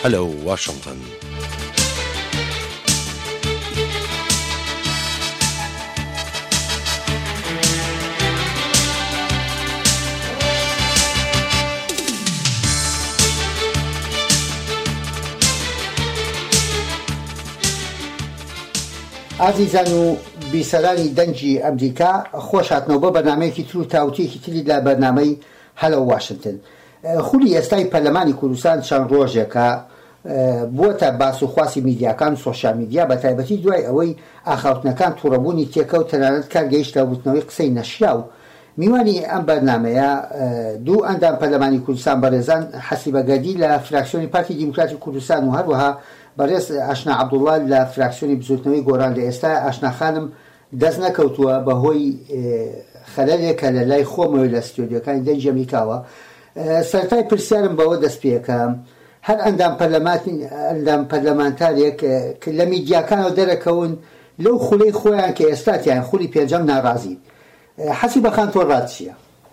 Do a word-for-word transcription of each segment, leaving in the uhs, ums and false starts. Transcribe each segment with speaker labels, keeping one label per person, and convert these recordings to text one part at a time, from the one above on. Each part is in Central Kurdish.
Speaker 1: هلو واشنطن.
Speaker 2: عزیزان و بیسەرانی دەنجی ئەمریکا خۆش هاتنەوە بە بەرنامەیەکی تر و تاوتێکی تری لە بەرنامەی هەلو واشنگتن. خولی ئێستای پەرلەمانی کوردستان چەند ڕۆژێکە بووەتە باس و خواسی میدیاکان و سۆشیال میدیا، بە تایبەتی دوای ئەوەی ئاخاوتنەکان تووڕەبوونی تێکە و تەنانەت کارگەیشتە وتنەوەی قسەی نەشیا و میوانی ئەم بەرنامەیە دوو ئەندام پەرلەمانی کوردستان بەڕێزان حەسی بەگەردی لە فراکسیۆنی پارتی دیموکراتی کوردستان و هەروەها بەڕێز ئاشنا عەبدوڵڵا لە فراکسیۆنی بزوتنەوەی گۆران لە ئێستا ئاشنا خانم دەست نەکەوتووە بەهۆی خەلەلێکە لە لای خۆمەوە لە ستۆدیۆکانی دەنجی ئەمریکاوە. سەرەتای پرسیارم بەوە دەست پێکەم، هەر ئەندام ئەندام پەرلەمانتارێک لە میدیاکانەوە دەرەکەون لەو خوڵەی خۆیان کە ئێستاتیان خولی پێنجەم ناڕازی، حەسی بەخان تۆ ڕات چییە؟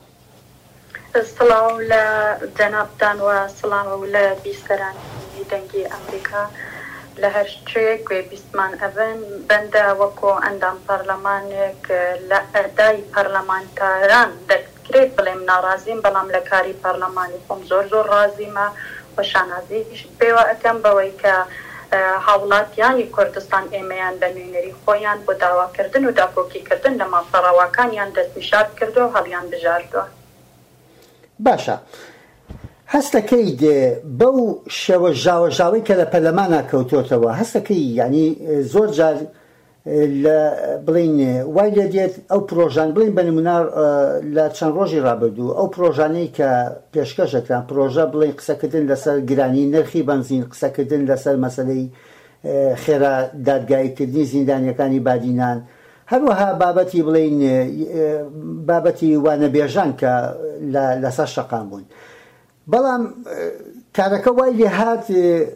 Speaker 3: سڵاو لە جەنابتان و سڵاو لە بیستەرانی دەنگی ئەمریکا لە هەر شتێک گوێ بیستمان ئەبن بەندە وەکۆ ئەندام پەرلەمانێک لە ئەدای پەرلەمانتاران دەکرێت بڵێم ناڕازیم، بەڵام لە کاری پەرلەمانی خۆم زۆر زۆر ڕازیمە و شانازیش پێوە ئەەکەم بەوەی کە هاوڵاتیانی کوردستان ئێمەیان بە نوێنەری خۆیان بۆ داواکردن و داپۆکیکردن لە مافەڕەوەکانیان دەستنیشاد کردو و هەڵیان بژاردووە.
Speaker 2: باشە، هەستەکەی بەو شێوە ژاوەژاوەی کە لە پەرلەمانە کەوتۆتەوە هەستەکەی یعنی زۆر جار لە بڵین وای لێ دێت ئەو پرۆژان بڵین بە نمونە لە چەند ڕۆژی ڕابردوو ئەو پرۆژانەی کە پێشکەشەکران پرۆژە بڵین قسەکردن لەسەر گرانی نرخی بەنزین، قسەکردن لەسەر مەسەلەی خێرا دادگاییکردنی زیندانیەکانی بادینان، هەروەها بابەتی بڵین بابەتی وانەبێژان کە لەسەر شەقام بوون. بەڵام کارەکە وای لێ هات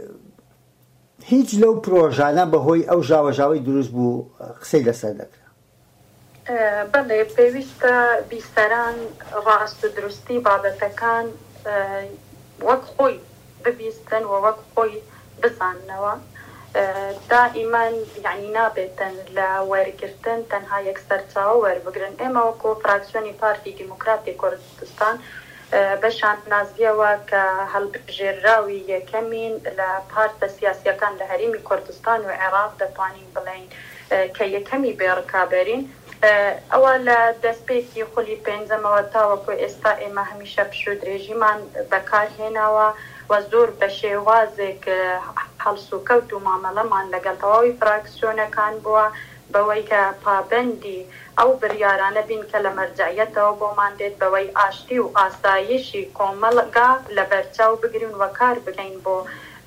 Speaker 2: هیچ لەو پرۆژانە بەهۆی ئەو ژاوەژاوەی دروست بوو قسەی لەسەر دەکرا.
Speaker 3: بەڵێ پێویستە بیستەران ڕاست و دروستی بابەتەکان وەک خۆی ببیستن و وەک خۆی بزاننەوە. دائیمان یعنی نابێتن لە وەرگرتن تەنها یەک سەرچاوە وەربگرن. ئێمە وەکۆ فراکسیۆنی پارتی دیموکراتی کوردستان بەشان نازیەوە کە هەڵبژێراوی یەکەمین لە پارتە سیاسیەکان لە هەرێمی کوردستان و عێراق دەتوانین بڵین کە یەکەمی بێڕکابەرین. ئەوە لە دەستپێکی خولی پێنجەمەوە تاوەکو ئێستا ئێمە هەمیشە پشت و درێژیمان بەکارهێناوە و زۆر بە شێوازێک هەڵس و کەوت و مامەڵەمان لەگەڵ تەواوی فراکسیۆنەکان بووە بەوەی کە پابەندی ئەو بڕیارانە بین کە لە مەرجعیەتەوە بۆمان دێت بەوەی ئاشتی و ئاسایشی کۆمەڵگا لە بەرچاو بگرین و کار بگەین بۆ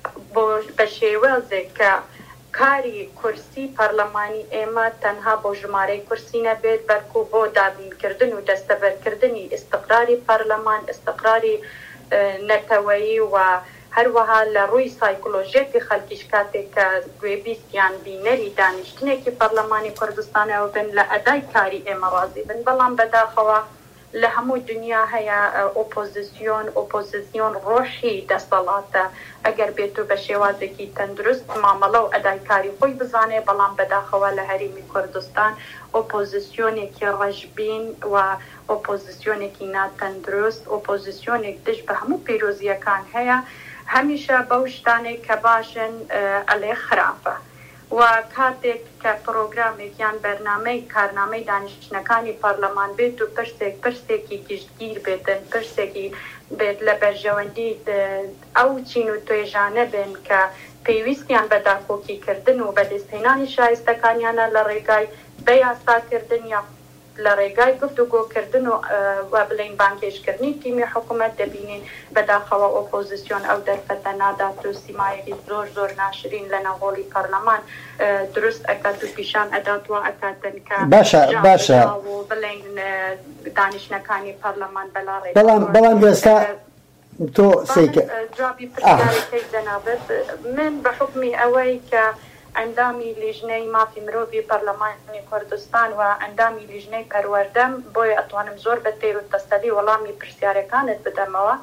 Speaker 3: بە شێوازێک کە کاری کورسی پەرلەمانی ئێمە تەنها بۆ ژمارەی کورسی نەبێت بەلکو بۆ دابینکردن و دەستەبەرکردنی ئیستقراری پەرلەمان، ئیستقراری نەتەوەیی و هەروەها لە ڕووی سایکۆلۆژیەتی خەڵکیش کاتێک کە گوێبیستیان بینەری دانیشتنێکی پەرلەمانی کوردستانەوە بن لە ئەدای کاری ئێمە ڕازی بن. بەڵام بەداخەوە لە هەموو دنیا هەیە ئۆپۆزیسیۆن ئۆپۆزیسیۆن ڕۆحی دەسەڵاتە ئەگەر بێت و بە شێوازێکی تەندروست مامەڵە و ئەدای کاری خۆی بزانێ. بەڵام بەداخەوە لە هەرێمی کوردستان ئۆپۆزیسیۆنێکی ڕەشبین و ئۆپۆزیسیۆنێکی ناتەندروست، ئۆپۆزیسیۆنێک دش بە هەموو پیرۆزیەکان هەیە، هەمیشە بەو شتانێک کە باشن ئەلێ خراپە. و کاتێک کە پرۆگرامێک یان بەرنامەی کارنامەی دانیشتنەکانی پەرلەمان بێت و پرسێک پرسێکی گشتگیر بێتن، پرسێکی بێت لە بەرژەوەندی ئەو چین و توێژانە بن کە پێویستیان بە داپۆکیکردن و بەدەستهێنانی شایستەکانیانە لە ڕێگای بە یاساکردن یا لە ڕێگای گفتوگۆکردن و بڵین بانکێشکردنی تیمی حکوومەت دەبینین. بەداخەوە ئۆپۆزیسیۆن ئەو دەرفەتە نادات و سیمایەکی زۆر زۆر ناشرین لە ناوڵی پەرلەمان دروست ئەکات و پیشان ئەداتوە ئەکاتن کە
Speaker 2: باشە باشە
Speaker 3: بڵین دانیشتنەکانی پەرلەمان بەلاڕێ.
Speaker 2: بەڵام بەڵام ئێستا تۆ سیکە
Speaker 3: جوابی پرسیارەکەی جەنابەت من بە حکمی ئەوەی کە ئەندامی لیژنەی مافی مرۆڤی پەرلەمانی کوردستان و ئەندامی لیژنەی پەروەردەم بۆیە ئەتوانم زۆر بە تێر و تەستەدی وەڵامی پرسیارەکانت بدەمەوە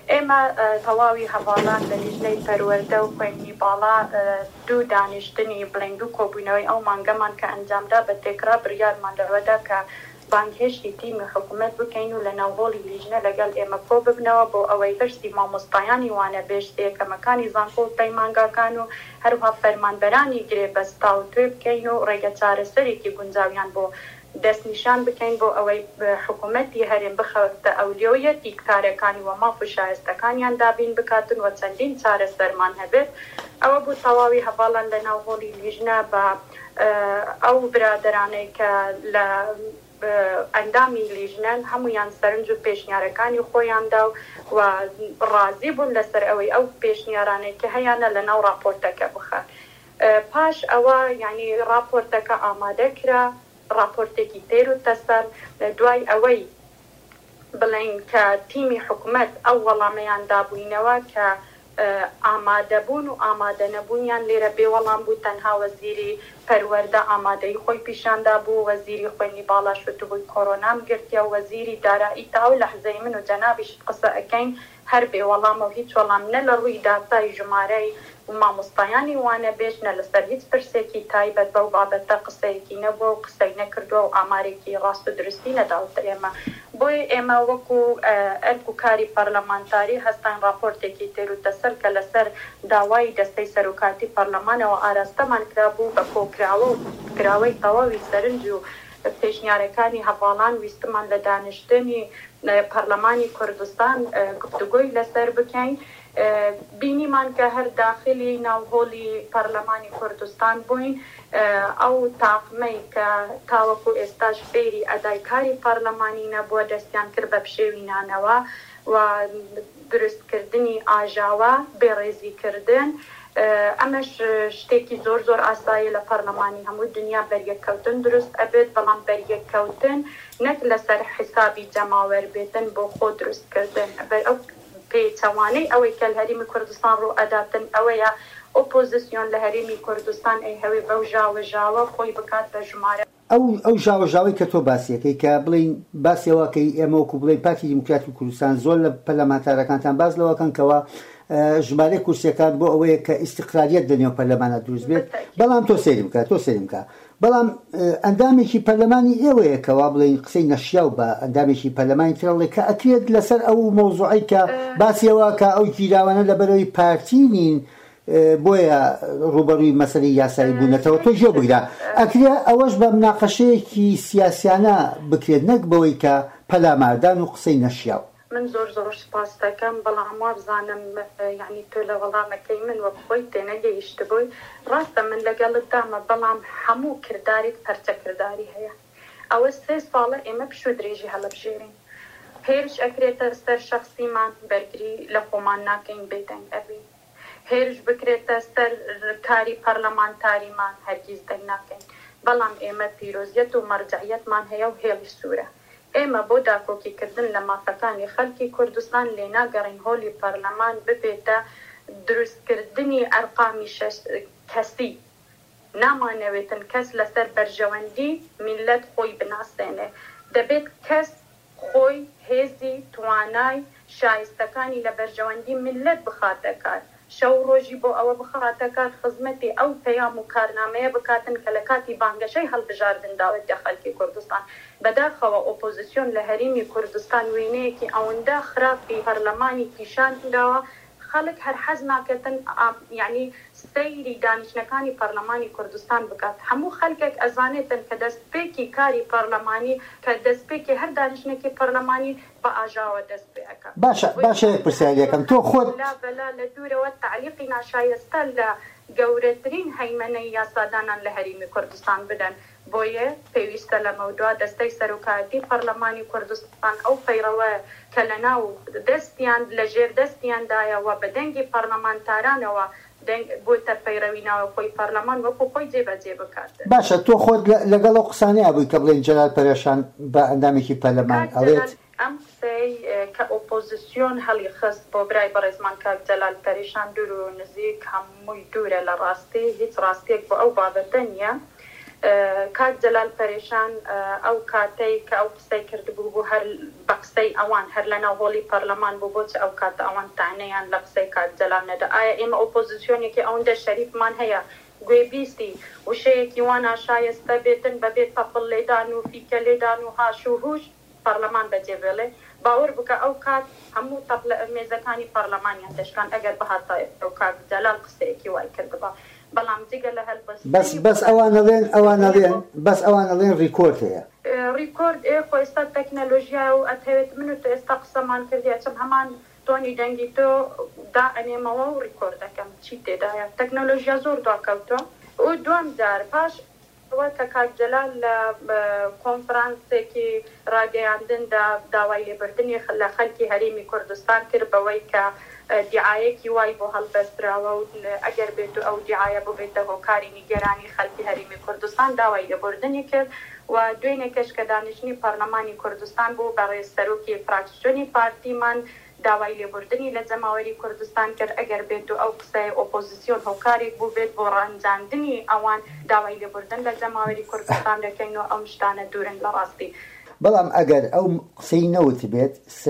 Speaker 3: ئێمە تەواوی هەواڵان لە لیژنەی پەروەردە و خوێنی باڵا دوو دانیشتنی بڵێن دوو کۆبوونەوەی ئەو مانگەمان کە ئەنجامدا بە تێکرا بڕیارمان لەوەدا کە بانگهێشتی تیمی حکوومەت بکەین و لە ناوهۆڵی لیژنە لەگەڵ ئێمە کۆ ببنەوە بۆ ئەوەی بەرسی مامۆستایانی وانە بێشت یەکەمەکانی زانکۆ و پەیمانگاکان و هەروها فەرمانبەرانی گرێ بەستا و توێ بکەین و ڕێگە چارەسەرێکی گونجاویان بۆ دەستنیشان بکەین بۆ ئەوەی حکوومەتی هەرێم بخەوتە ئەولۆیەتی کارەکانی و ماف و شایستەکانیان دابین بکاتن و چەندین چارەسەرمان هەبێت ئەوە بوو تەواوی هەواڵان لە ناوهۆڵی لیژنە بە ئەو برادرانەی کە لە ئەندامی لیژنەن هەمویان سەرنج و پێشنیارەکانی خۆیاندا و ڕازی بوون لەسەر ئەوەی ئەو پێشنیارانەی کە هەیەە لە ناو راپۆرتەکە بخات. پاش ئەوە یعنی راپۆرتەکە ئامادە کرا، راپۆرتێکی تێر و تەسەر لە دوای ئەوەی بڵین کە تیمی حکوومەت ئەو وەڵامەیان دابووینەوە کە ئامادەبوون و ئامادە نەبوونیان لێرە بێوەڵام بوو تەنها وەزیری پەروەردە ئامادەی خۆی پیشاندا بوو، وەزیری خوێنی باڵا شوتبووی کۆرۆنام گرتیا و وەزیری دارایی تا و لەحزەی من و جەنابیش قسە ئەەکەین هەر بێوەڵام و هیچ وەڵام نە لە ڕووی داتای ژمارەی و مامۆستایانی وانە بێژنە لەسەر هیچ پرسێکی تایبەت بەو بابەتە قسەیەکی نەبووە و قسەی نەکردووە و ئامارێکی ڕاست و درستی نەداوتە ئێمە. بۆی ئێمە وەکو ئەرک و کاری پەرلەمانتاری هەستان راپۆرتێکی تێر و تەسەر کە لەسەر داوای دەستەی سەرۆکاتی پەرلەمانەوە ئاراستەمان کرا بوو بە کۆکراوە و کراوەی تەواوی سەرنج و پێشنیارەکانی هەواڵان ویستمان لە دانیشتنی پەرلەمانی کوردستان گفتوگۆی لەسەر بکەین. بینیمان کە هەر داخلی ناوهۆڵی پەرلەمانی کوردستان بووین ئەو تاقمەی کە تاوەکو ئێستاش فێری ئەدای کاری پەرلەمانی نەبووە دەستیان کرد بە پشێوینانەوە و دروستکردنی ئاژاوە بێڕێزیکردن. ئەمەش شتێکی زۆر زۆر ئاسایی لە پەرلەمانی هەموو دنیا بەریەککەوتن دروست ئەبێت، بەڵام بەریەککەوتن نەک لەسەر حسابی جەماوەر بێتن بۆ خۆ دروستکردن. ئەو پێچەوانەی ئەوەی کە لە هەرێمی کوردستان ڕوو ئەداتن ئەوەیە ئۆپۆزیسیۆن لە هەرێمی کوردستان ئەی هەوێ بەو ژاوەژاوە خۆی بکات بە ژمارە
Speaker 2: ئەو ئەو ژاوەژاوی کە تۆ باسیەکەی کە بڵین باسیەوەکەی ئێمە وەکو بڵین پارتی دیموکراتی کوردستان زۆر لە پەرلەمانتارەکانتان باز لەوەکەنکەوە ژمارە کورسیەکان بۆ ئەوەیە کە ئیستیقلاریەت لە نێو پەرلەمانە دروست بێت، بەڵام تۆ سێری بکە تۆ سێری بکە بەڵام ئەندامێکی پەرلەمانی ئێوەیەکەوە بڵین قسەی نەشیاو بە ئەندامێکی پەرلەمانی ترڵێ کە ئەکرێت لەسەر ئەو مەوزوعی کە باسیەوە کە ئەو گیراوانە لەبەرەوەی پارتی نین بۆیە ڕوبەڕووی مەسەلەی یاسایی بوونەتەوە تۆ ژێ بگرا ئەکرێ ئەوەش بە مناقەشەیەکی سیاسیانە بکرێت نەک بەوەی کە پەلاماردان و قسەی نەشیاو.
Speaker 3: من زۆر زۆر سپاس دەکەم، بەڵام وا بزانم یعنی تۆ لە وەڵامەکەی من وە بخۆی تێنەگەیشت بووی. ڕاستە من لەگەڵت دامە، بەڵام هەموو کردارێک پەرچە کرداری هەیە. ئەوە سێ ساڵە ئێمە پشو درێژی هەڵەبژێرین، هێرش ئەکرێتە سەر شەخسیمان بەرگری لە خۆمان ناکەین بێدەنگ ئەبین، هێرش بکرێتە سەر کاری پەرلەمانتاریمان هەرگیز دەنگ ناکەین، بەڵام ئێمە پیرۆزیەت و مەرجعیەتمان هەیە و هێڵی سوورە. ئێمە بۆ داکۆکیکردن لە مافەکانی خەڵکی کوردستان لێ ناگەڕین هۆلی پەرلەمان ببێتە دروستکردنی ئەرقامی کەسی. نامانەوێتن کەس لەسەر بەرژەوەندی میلەت خۆی بناسێنێ، دەبێت کەس خۆی هێزی توانای شایستەکانی لە بەرژەوەندی میلەت بخاتە کار، شەو ڕۆژی بۆ ئەوە بخاتە کار خزمەتی ئەو پەیام و کارنامەیە بکاتن کە لە کاتی بانگەشەی هەڵبژاردنداوەتە خەڵکی کوردستان. بەداخەوە ئۆپۆزیسیۆن لە هەرێمی کوردستان وێنەیەکی ئەوەندە خراپی پەرلەمانی پیشانداوە خەڵک هەر حەز ناکەتن یعنی سەیری دانیشتنەکانی پەرلەمانی کوردستان بکات. هەموو خەڵکێک ئەزانێتن کە دەستپێکی کاری پەرلەمانی کە دەستپێکی هەر دانیشتنێکی پەرلەمانی بە ئاژاوە دەست پێ ئەکات.
Speaker 2: باشە باشە پرسیارێکم تۆ خۆت
Speaker 3: بەلا لە دوورەوە تعلیقی ناشایستە لە گەورەترین هەیمەنەی یاسادانان لە هەرێمی کوردستان بدەن. بۆیە پێویستە لە مەودوا دەستەی سەرۆکاتی پەرلەمانی کوردستان ئەو فەیڕەوە کە لە ناو دەستیان لە ژێر دەستیاندایەوە بە دەنگی پەرلەمانتارانەوە بۆتە پەیڕەوی ناوە خۆی پەرلەمان وەکو خۆی جێبەجێ بکات.
Speaker 2: باشە تۆ خۆت لەگەڵ ئەو قسانەیە بووی کە بڵێن جەلال پەرێشان بە ئەندامێکی پەرلەمان ئەڵێت
Speaker 3: ئەم قسەی کە ئۆپۆزیسیۆن هەڵی خست بۆ برای بەڕێزمان کاک جەلال پەرێشان دوور و نزیک هەمووی دوورە لە ڕاستی، هیچ ڕاستیەک بۆ ئەو بابەتە نییە. کات جەلال پەرێشان ئەو کاتەی کە ئەو قسەی کردبوو بوو هەر بە قسەی ئەوان هەر لە ناو هۆڵی پەرلەمان بوو بۆچ ئەو کاتە ئەوان تانەیان لە قسەی کات جەلال نەدا ئایا ئێمە ئۆپۆزیسیۆنێکی ئەوەندە شەریفمان هەیە گوێبیستی وشەیەکی وانە شایستە بێتن بەبێت پەپڵ لێدان و فیکە لێدان و هاش و هوش پەرلەمان بەجێبێڵێ باوەڕ بکە ئەو کات هەموو تەپڵە مێزەکانی پەرلەمانیان دەشکان ئەگەر بەهاتە ئەو کات جەلال قسەیەکی وای کردبا بەڵام جگە لە هەلبەست
Speaker 2: بەس بەس ئەوانەڵێن ئەوانەڵێن بەس ئەوانەڵێن ڕیکۆرد هەیە
Speaker 3: ریکۆرد ئێ خۆ ئێستا تەکنەلۆژیا و ئەتەوێت من و ئێستا قسەمان کردیا چەم هەمان تۆنی دەنگی تۆ دا ئەنێمەوە و ریکۆرد دەکەم چی تێدایە تەکنەلۆژیا زۆر دواکەوتۆ و دوام جار پاش کە کات جەلال لە کۆنفرانسێکی ڕاگەیاندندا داوای لێبوردنی لە خەڵکی هەرێمی کوردستان کرد بەوەی کە دیعایەکی وای بۆ هەڵبەستراوە و ئەگەر بێت و ئەو دیعایە بۆ بێتە هۆکاری نیگەرانی خەڵکی هەرێمی کوردستان داوای لێبوردنی کرد و دوێنێ کەش کە دانیشتنی پەرلەمانی کوردستان بوو بەڕێز سەرۆکی فراکسیۆنی پارتیمان داوای لێبوردنی لە جەماوەری کوردستان کرد ئەگەر بێت و ئەو قسەی ئۆپۆزیسیۆن هۆکارێک بوو بێت بۆ ڕەنجاندنی ئەوان داوای لێبوردن لە جەماوەری کوردستان دەکەین و ئەم شتانە دوورن لە ڕاستی
Speaker 2: بەڵام ئەگەر ئەو قسەی نەوت بێت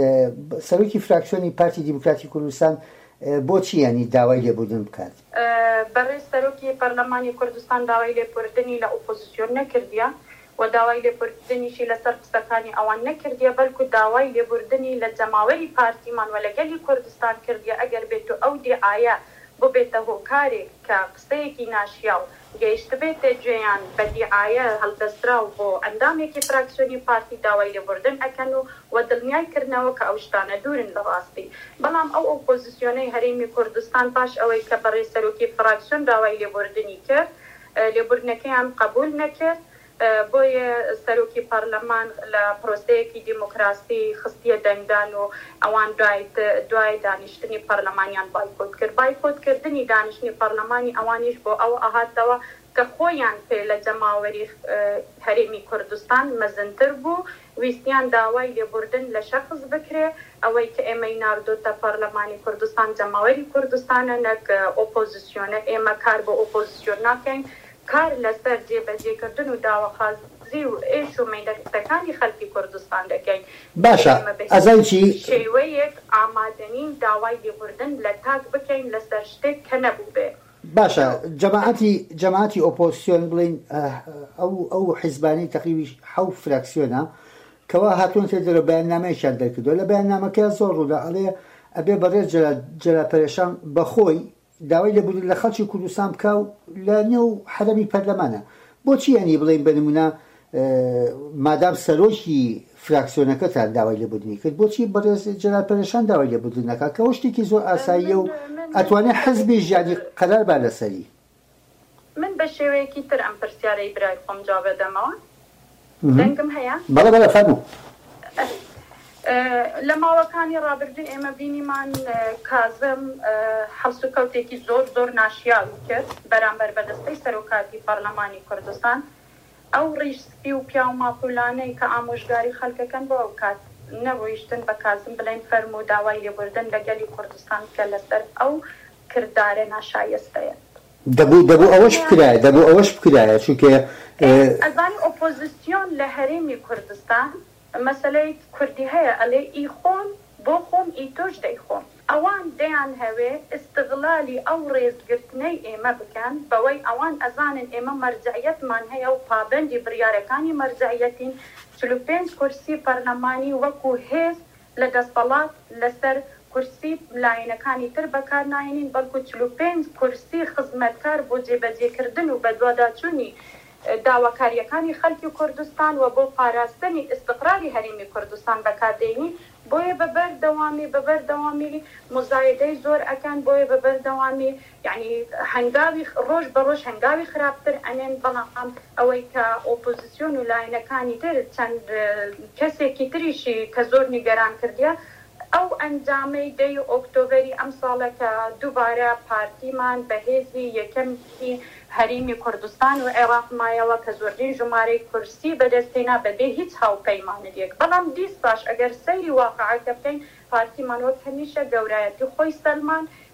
Speaker 2: سەرۆکی فراکسیۆنی پارتی دیموکراتی کوردستان بۆچی ینی داوای لێبوردن بکات
Speaker 3: بەڕێز سەرۆکی پەرلەمانی کوردستان داوای لێبوردنی لە ئۆپۆزیسیۆن نەکردیە و داوای لێبوردنیشی لەسەر قسەکانی ئەوان نەکردیە بەڵکو داوای لێبوردنی لە جەماوەری پارتیمان و لەگەلی کوردستان کردیە ئەگەر بێت و ئەو دیعایە بۆ بێتە هۆکارێک کە قسەیەکی ناشیا و گەیشت بێتە گوێیان بە دیعایە هەڵدەسترا و بۆ ئەندامێکی فراکسیۆنی پارتی داوای لێبوردن ئەکەن و و دڵنیایکردنەوە کە ئەو شتانە دوورن لە ڕاستی بەڵام ئەو ئۆپۆزیسیۆنەی هەرێمی کوردستان پاش ئەوەی کە بەڕێز سەرۆکی فراکسیۆن داوای لێبوردنی کرد لێبوردنەکەیان قبول نەکرد بۆیە سەرۆکی پەرلەمان لە پرۆسەیەکی دیموکراسی خستیە دەنگدان و ئەوان دوای دانیشتنی پەرلەمانیان بایکۆت کرد بایکۆتکردنی دانیشتنی پەرلەمانی ئەوانیش بۆ ئەو ئاهاتەوە کە خۆیان پێ لە جەماوەری هەرێمی کوردستان مەزنتر بوو ویستیان داوای لێبوردن لە شەخص بکرێ ئەوەی کە ئێمەی ناردۆتە پەرلەمانی کوردستان جەماوەری کوردستانە نەک ئۆپۆزیسیۆنە ئێمە کار بۆ ئۆپۆزیسیۆن ناکەین کار لەسەر جێبەجێکردن و داواخوازی و ئێش و مەیدەکەکانی خەڵکی کوردستان دەکەین
Speaker 2: باشە ئەزانچی
Speaker 3: شێوەیەک ئامادەنین داوای لێبوردن لە تاک بکەین لەسەر شتێک کە نەبوو بێ
Speaker 2: باشە جەماعەتی جەماعەتی ئۆپۆزیسیۆن بڵین ئەو ئەو حیزبانی تەقریبی حەوت فراکسیۆنە کەوا هاتوون تێ دەرە بەیاننامەیەکیان دەرکردووە لە بەیاننامەکە زۆر ڕوودا ئەڵێ ئەبێ بەڕێز جەلال پەرێشان بەخۆی داوای لێبوردن لە خەڵکی کوردستان بکە و لە نێو حرەمی پەرلەمانە بۆچی ینی بڵین بە نمونە مادام سەرۆکی فراکسیۆنەکەتان داوای لێبوردنی کرد بۆچی بەڕێز جەلال پەرێشان داوای لێبوردن نەکات کە شتێکی زۆر ئاساییە و ئەتوانێت حەزبی ژیانی قەرار با لەسەری
Speaker 3: من بە شێوەیەکی تر ئەم پرسیارەی برای خۆم جواب بدەمەوە دەنگم هەیە
Speaker 2: بەڵێ بەڵێ فەرموو
Speaker 3: لە ماوەکانی ڕابردوو ئێمە بینیمان کازم هەڵس و کەوتێکی زۆر زۆر ناشیاوی کرد بەرامبەر بەدەستەی سەرۆکاتی پەرلەمانی کوردستان ئەو ڕیشسپی و پیا و ماپولانەی کە ئامۆژگاری خەڵکەکەن بۆ ئەو کات نەڕۆیشتن بە کازم بڵێن فەرموو داوای لێبوردن لەگەلی کوردستان کە لەسەر ئەو کردارە ناشایستەیە
Speaker 2: دەبوو دەبوو ئەوەش بکرایە دەبوو ئەوەش بکرایە چونکە
Speaker 3: ئەزانی ئۆپۆزیسیۆن لە هەرێمی کوردستان مەسەلەی کوردی هەیە ئەلێ ئی خۆن بۆ خۆم ئی تۆش دەی خۆم ئەوان دەیان هەوێ استغلالی ئەو ڕێزگرتنەی ئێمە بکەن بەوەی ئەوان ئەزانن ئێمە مەرجعیەتمان هەیە و پابەندی بڕیارەکانی مەرجعیەتین چل و پێنج کورسی پەرلەمانی وەکو هێز لە دەسەڵات لەسەر کورسی لایەنەکانی تر بەکار ناهێنین بەڵکو چل و پێنج کورسی خزمەتکار بۆ جێبەجێکردن و بەدواداچوونی داواکاریەکانی خەڵکی کوردستان و بۆ پاراستنی استقراری هەرێمی کوردستان بەکاردێنین بۆیە بەبەردەوامی بەبەردەوامی مزایدەی زۆر ئەکەن بۆیە بەبەردەوامی یعنی هەنگاوی ڕۆژ بە ڕۆژ هەنگاوی خراپتر ئەنێن بەڵام ئەوەی کە ئۆپۆزیسیۆن و لاینەکانی تر چەند کەسێکی تریشی کە زۆر نیگەران کردیە ئەو ئەنجامەی دەی ئۆکتۆبەری ئەم ساڵە کە دووبارە پارتیمان بەهێزی یەکەمکی هەرێمی کوردستان و عێراق مایەوە کە زۆرترین ژمارەی کورسی بەدەستێنا بەبێ هیچ هاوپەیمانێک بەڵام دیست باش ئەگەر سەیری واقعەکە بکەین پارتیمان وەک هەمیشە گەورایەتی خۆی سەلمان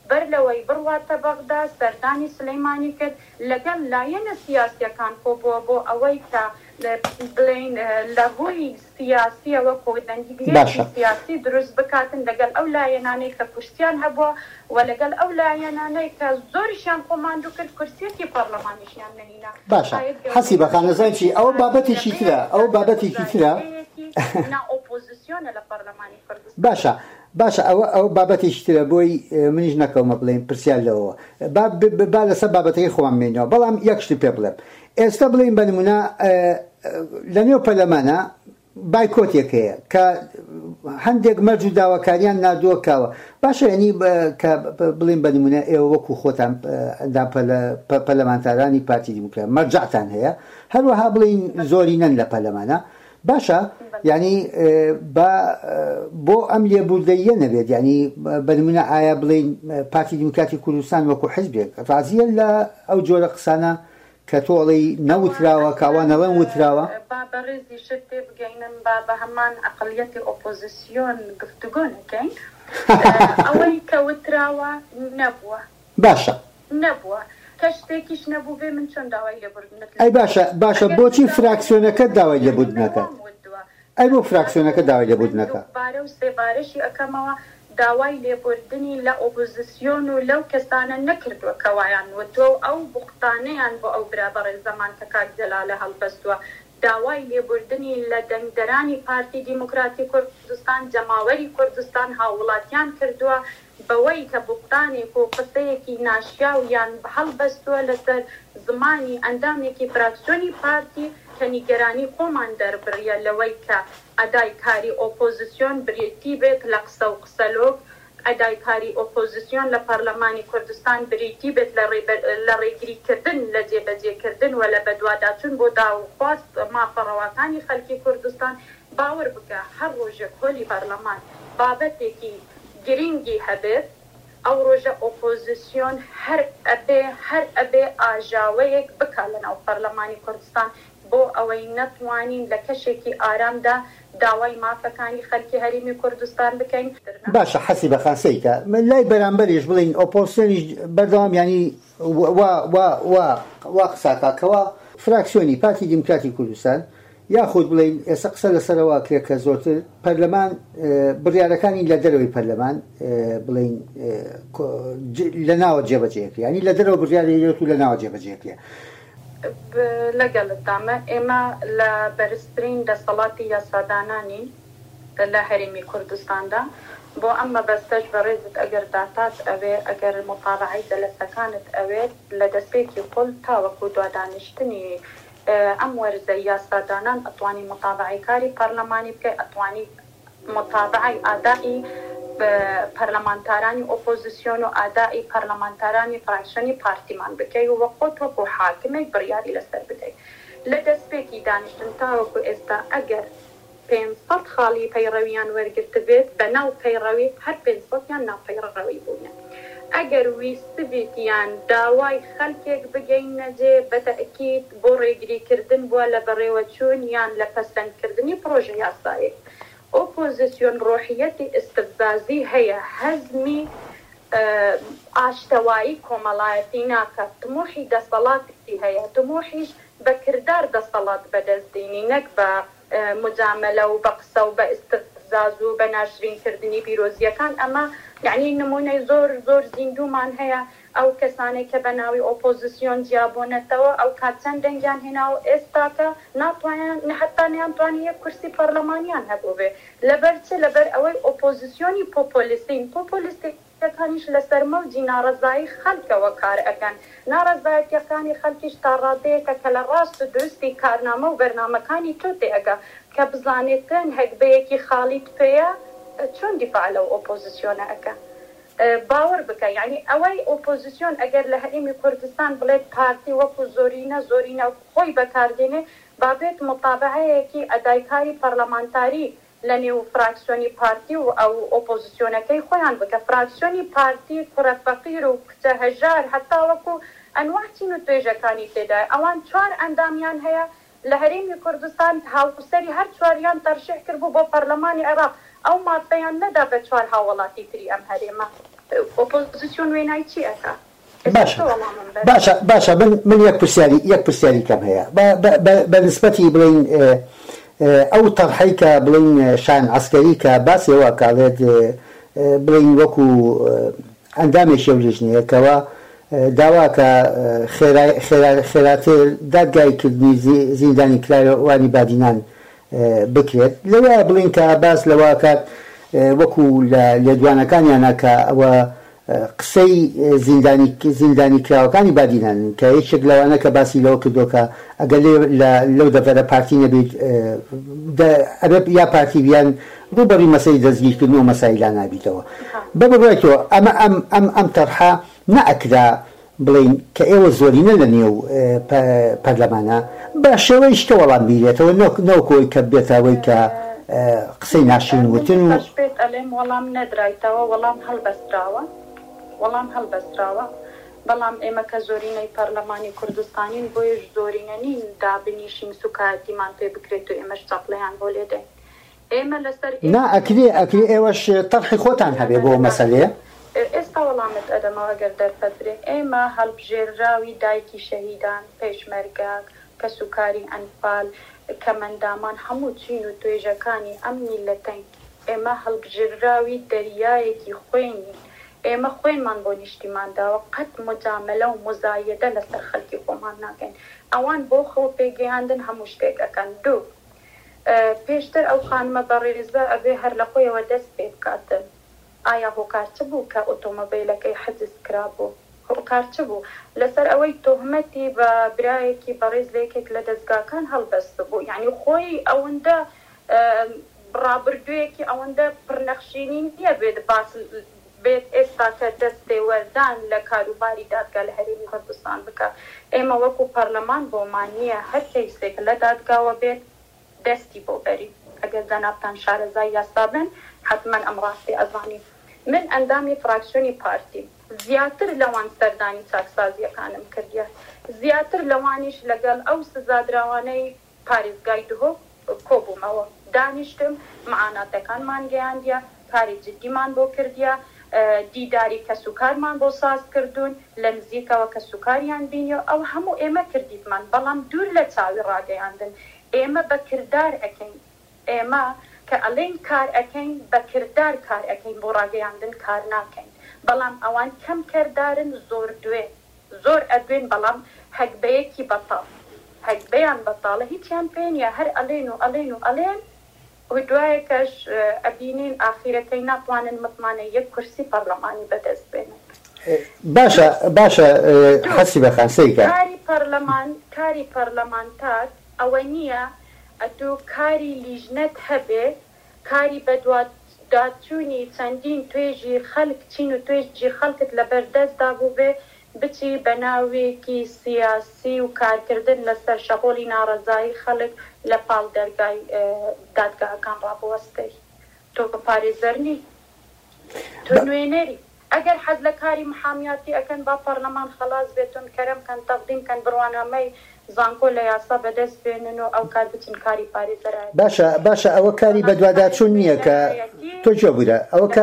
Speaker 3: بەر لەوەی بڕواتە بەغدا سەردانی سلەیمانی کرد لەگەڵ لایەنە سیاسیەکان کۆ بووە بۆ ئەوەی کە بڵێن لە ڕووی سیاسیەوە کۆدەنگیگرێتی سیاسی دروست بکاتن لەگەڵ ئەو لایەنانەی کە کوشتیان هەبووە و لەگەڵ ئەو لایەنانەی کە زۆریشیان کۆماندوو کرد کورسیەکی پەرلەمانیشیان نەهێنا.
Speaker 2: باشە حەسی بە خانەزان چی ئەوە بابەتێکی ترە ئەو بابەتێکی ترە
Speaker 3: ئۆپۆزیسیۆنە لە پەرلەمانی کوردستان.
Speaker 2: باشە باشە ئەوە ئەو بابەتێکی ترە بۆی منیش نەکەومە بڵێن پرسیار لەوە با لەسەر بابەتەکەی خۆم مێنەوە بەڵام یەک شتی پێ بڵێم ئێستا بڵێن بە نمونە لە نێو پەرلەمانە بایکۆتێک هەیە کە هەندێک مەرج و داواکاریان نادووەکاوە باشە ینی کە بڵێن بە نمونە ئێوە وەکو خۆتان پەرلەمانتارانی پارتی دیموکرات مەرجعتان هەیە هەروەها بڵێن زۆری نەن لە پەرلەمانە باشە ینی بۆ ئەم لێبوردەیە نەبێت ینی بە نمونە ئایا بڵێن پارتی دیموکراتی کوردستان وەکو حیزبێک ڕازیە لە ئەو جۆرە قسانە کە تۆڵی نەوتراوە کاوانەوەن وتراوە
Speaker 3: با بەڕێزی شت پێ بگەینم با بە هەمان ئەقلیەتی ئۆپۆزیسیۆن گفتوگۆ نەکەین ئەوەی کە وتراوە نەبووە
Speaker 2: باشە
Speaker 3: نەبووە کە شتێکیش نەبوو بێ من چۆن داوای لێبوردنت
Speaker 2: ئەی باشە باشە بۆچی فراکسیۆنەکە داوای لێبوردنەکە ئەی بۆ فراکسیۆنەکە داوای لێبوردنەکە
Speaker 3: بارە و سێبارەشی ئەەکەمەوە داوای لێبوردنی لە ئۆپۆزیسیۆن و لەو کەسانە نەکردووە کەوایان وتۆ ئەو بوختانەیان بۆ ئەو برابەڕێ زەمان کە کاک جەلالە هەڵبەستووە داوای لێبوردنی لە دەنگدەرانی پارتی دیموکراتی کوردستان جەماوەری کوردستان هاوڵاتیان کردووە بەوەی کە بوختانێک و قسەیەکی ناشیا و یان هەڵبەستووە لەسەر زمانی ئەندامێکی فراکسیۆنی پارتی کە نیگەرانی خۆمان دەربڕیە لەوەی کە ئەدای کاری ئۆپۆزیسیۆن بریتی بێت لە قسە و قسەلۆک ئەدای کاری ئۆپۆزیسیۆن لە پەرلەمانی کوردستان بریتی بێت لە ڕێگریکردن لە جێبەجێکردن و لە بەدواداچون بۆ داوخواست مافەڕەوەکانی خەڵکی کوردستان باوەڕ بکە هەر ڕۆژێک هۆلی پەرلەمان بابەتێکی گرنگی هەبێت ئەو ڕۆژە ئۆپۆزیسیۆن هەر ئەبێ هەر ئەبێ ئاژاوەیەک بکە لەناو پەرلەمانی کوردستان بۆ ئەوەی نەتوانین لە کەشێکی ئارامدا داوای مافەکانی خەڵکی هەرێمی کوردستان بکەین.
Speaker 2: باشە حەسی بە خاسەیکە لای بەرامبەریش بڵین ئۆپۆزیسیۆنیش بەردەوام ینی وا قساکەکەوە فراکسیۆنی پارتی دیموکراتی کوردستان یاخود بڵین ئێستا قسە لەسەرەوە کرێت کە زۆرتر پەرلەمان بڕیارەکانی لە دەرەوەی پەرلەمان بڵین لە ناوە جێبەجێکرێ ینی لە دەرەوە بڕیارێت و لە ناوە جێبەجێکرێ
Speaker 3: لەگەڵتامە ئێمە لە بەرزترین دەسەڵاتی یاسادانانی لە هەرێمی کوردستاندا بۆ ئەم مەبەستەش بەڕێزت ئەگەر داتات ئەوێ ئەگەر مطالعەی دەلەسەکانت ئەوێت لە دەستپێکی قوڵ تاوەکو دوادانیشتنی ئەم وەرزە یاسادانان ئەتوانی مطالعەی کاری پەرلەمانی بکەی ئەتوانی مطالعەی ئادائی پەرلەمانتارانی ئۆپۆزیسیۆن و ئادائی پەرلەمانتارانی فراکسیۆنی پارتیمان بکەی و وەخۆت وەکو حاکمێک بڕیاری لەسەر بدەیت لە دەستپێکی دانیشتن تاوەکو ئێستا ئەگەر پێنج خاڵی پەیڕەویان وەرگرت بێت بە ناو پەیڕەوی هەر پێنج ناو پەیڕەوی بوونە ئەگەر ویست بێتیان داوای خەڵکێک بگەینەجێ بەتەئکید بۆ ڕێگریکردن بووە لە بەڕێوەچوون یان لە پەسەندکردنی پرۆژە یاسایەک ئۆپۆزیسیۆن ڕۆحیەتی ئستبدازی هەیە هەزمی ئاشتەوایی کۆمەڵایەتی ناکات تموحی دەسەڵاتی هەیە تموحیش بە کردار دەسەڵات بەدەستدێنی نەک بە مجاملە و بە قسە و بە ئستبداز و بە ناشرینکردنی پیرۆزیەکان ئەمە یعنی نمونەی زۆر زۆر زیندومان هەیە ئەو کەسانێک کە بە ناوی ئۆپۆزیسیۆن جیابۆنەتەوە ئەو کات چەند دەنگیان هێنا و ئێستاکە ناتوانیان نەحتا نەیانتوانی یەک کورسی پەرلەمانیان هەبوو بێ لەبەر چ لەبەر ئەوەی ئۆپۆزیسیۆنی پۆپۆلیستین پۆپۆلیستەکانیش لەسەر مەوجی ناڕەزایی خەڵکەوە کار ئەکەن ناڕەزایەتیەکانی خەڵکیش تا ڕادەیەکە کە لە ڕاست و درستی کارنامە و بەرنامەکانی تۆ تێئەگا کە بزانێتن هەکبەیەکی خاڵیت پێەیە چۆن دیفاع لەو ئۆپۆزیسیۆنە ئەەکە باوەڕ بکە یعنی ئەوەی ئۆپۆزیسیۆن ئەگەر لە هەرێمی کوردستان بڵێت پارتی وەکو زۆرینە زۆرینە خۆی بەکاردێنێ بابێت مطابعەیەکی ئەدایکاری پەرلەمانتاری لە نێو فراکسیۆنی پارتی و ئەو ئۆپۆزیسیۆنەکەی خۆیان بکە فراکسیۆنی پارتی کوڕە فەقیر و کچە هەژار هەتا وەکو ئەنواعچین و توێژەکانی تێدای ئەوان چوار ئەندامیان هەیە لە هەرێمی کوردستان هاوسەری هەر چواریان تەرشیح کرد بوو بۆ پەرلەمانی عێراق ئەو مادەیان نەدا بە چوار هاوڵاتی تری ئەم هەرێمە ئۆپۆزیسیۆن وێنای چی ئەکا؟
Speaker 2: باشە باشە باشە من یەک پرسیاری یەک پرسیاری کەم هەیە بە نسبەتی بڵین ئەو تەڕحەی کە بڵین شان عەسکەری کە باسیەوە کاڵێت بڵین وەکو ئەندامێکی ئەو لێژنەیەکەوە داواکە خێراتر دادگای کردنی زیندانی کراوانی بادینان بکرێت لەوە بڵین کە باس لەوە کات وەکو لە لێدوانەکانیانە کە ئەوە قسەی زیندانی کراوەکانی بادینان کە یەکێک لەوانە کە باسی لەوە کردوکە ئەگەر لەو دەفەرە پارتی نەبێت ئەبێ یا پارتی بیان ڕوبەڕی مەسەی دەستگیرکردن و مەسایلان نابیتەوە بەبڕێتەوە ئەمە ئەم تەرحە نەئەکرا بڵین کە ئێوە زۆرینە لە نێو پەرلەمانە بە شێوەی شتە وەڵام بیرێتەوە نەوەکۆی کە بێتەوەی کە قسەی ناشرین وتن و
Speaker 3: ئەلێم وەڵام نەدرایتەوە وەڵام هەڵبەستراوە وەڵام هەڵبەستراوە بەڵام ئێمە کە زۆرینەی پەرلەمانی کوردستانین بۆیش زۆرینە نین دابنیشین سوکایەتیمان پێ بکرێت و ئێمەش چەپڵەیان بۆ لێ دەین ئێمە لەسەر
Speaker 2: نا ئەکرێ ئەکرێ ئێوەش تەرحی خۆتان هەبێ بۆ مەسەلەیە
Speaker 3: ئێستا وەڵامت ئەدەمەوە گەر دەرپەترێ ئێمە هەڵبژێراوی دایکی شەهیدان پێشمەرگاک کە سوکاری ئەنفال کە مەندامان هەموو چین و توێژەکانی ئەم میلەتەین ئێمە هەڵبژێراوی دەریایەکی خوێنی ئێمە خوێنمان بۆ نیشتیمانداوە قەت مجاملە و مزایدە لەسەر خەڵکی خۆمان ناکەین ئەوان بۆ خۆ پێگەیاندن هەموو شتێکەکەن دوو پێشتر ئەو خانمە بەڕێزە ئەبێ هەر لە خۆیەوە دەست پێ بکاتن ئایا هۆکار چ بوو کە ئۆتۆمۆبیلەکەی حجز کرا بوو هۆکار چ بوو لەسەر ئەوەی تۆهمەتی بە برایەکی بەڕێز لێکێک لە دەستگاکان هەڵبەست بوو یعنی خۆی ئەوەندە ڕابردوویەکی ئەوەندە پڕنەخشینی نییە بێت باس بێت ئێستا کە دەستێ وەردان لە کاروباری دادگا لە هەرێمی کوردستان بکە ئێمە وەکو پەرلەمان بۆمان نییە هەر کەیسێک لە دادگاوە بێت دەستی بۆ بەری ئەگەر جەنابتان شارەزای یاسا بن حتما ئەم ڕاستی ئەزانی من ئەندامی فراکسیۆنی پارتی زیاتر لەوان سەردانی چاکسازیەکانم کردیە زیاتر لەوانیش لەگەڵ ئەو سزادراوانەی پارێزگای دهۆ کۆبوومەوە دانیشتم معاناتەکانمان گەیاندیە کاری جدیمان بۆ کردیە دیداری کە سوکارمان بۆ ساز کردوون لە نزیکەوە کە سوکاریان بینیە ئەو هەموو ئێمە کردیتمان بەڵام دوور لە چاوی ڕاگەیاندن ئێمە بە کردار ئەەکەین ئێمە کە ئەڵێن کار ئەەکەین بە کردار کار ئەەکەین بۆ ڕاگەیاندن کار ناکەین بەڵام ئەوان کەم کردارن زۆر دوێ زۆر ئەدوێن بەڵام هەکبەیەکی بەتاڵ هەکبەیان بەتاڵە هیچیان پێنیە هەر ئەڵێن و ئەڵێن و ئەڵێن دوایەکەش ئەبینین ئاخیرەکەی ناتوانن متمانە یەک کورسی پەرلەمانی بەدەست بێنن
Speaker 2: باشە باشە حەسی بەخان سەیکە
Speaker 3: کاری پەرلەمان کاری پەرلەمانتار ئەوە نییە ئەتۆ کاری لیژنەت هەبێ کاری بەدواداچوونی چەندین توێژی خەڵک چین و توێژی خەڵکت لە بەردەستدا بوو بێ بچی بە ناوێکی سیاسی و کارکردن لەسەر شەغۆڵی ناڕەزایی خەڵک لە پاڵ دەرگای دادگاکان ڕابوەستەی تۆ بە پارێزەرنی تۆ نوێنەری ئەگەر حەز لە کاری محامیاتی ئەەکەن با پەرلەمان خلاص بێتون کەرەمکەن تەقدیمکەن بڕوانامەی زانکۆ لە یاسا بەدەست بێنن و ئەو کار بچین کاری پارێزەرایەتی
Speaker 2: باشە باشە ئەوە کاری بەدواداچوون نییە کە تۆ جۆ بووە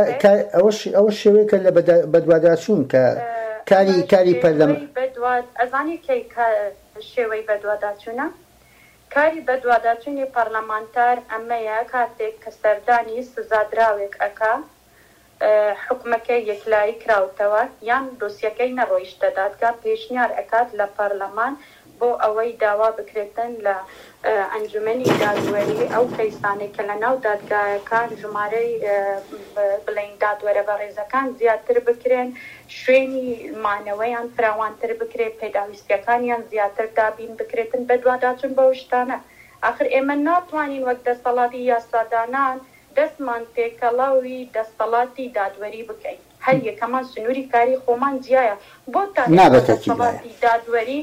Speaker 2: ئەوە شێوەیەکە لە بەدواداچوون کە کاری کاری پەرلەم
Speaker 3: ئەزانی کەی شێوەی بەدواداچوونە کاری بەدواداچوونی پەرلەمانتار ئەمەیە کاتێک کە سەردانی سزادراوێک ئەکا حکومەکەی یەکلایی کراوتەوە یان دۆسیەکەی نەڕۆیشتە دادگا پێشنیار ئەکات لە پەرلەمان بۆ ئەوەی داوا بکرێتن لە ئەنجومەنی دادوەری ئەو کەیسانێک کە لە ناو دادگایەکان ژمارەی بڵین دادوەرە بەڕێزەکان زیاتر بکرێن شوێنی مانەوەیان فراوانتر بکرێت پێداویستیەکانیان زیاتر دابین بکرێتن بە دواداچون بەو شتانە ئاخر ئێمە ناتوانین وەک دەسەڵاتی یاسادانان دەستمان تێکەڵاوی دەسەڵاتی دادوەری بکەین هەر یەکەمان سنووری کاری خۆمان جیایە بۆ تا دەسەڵاتی دادوەری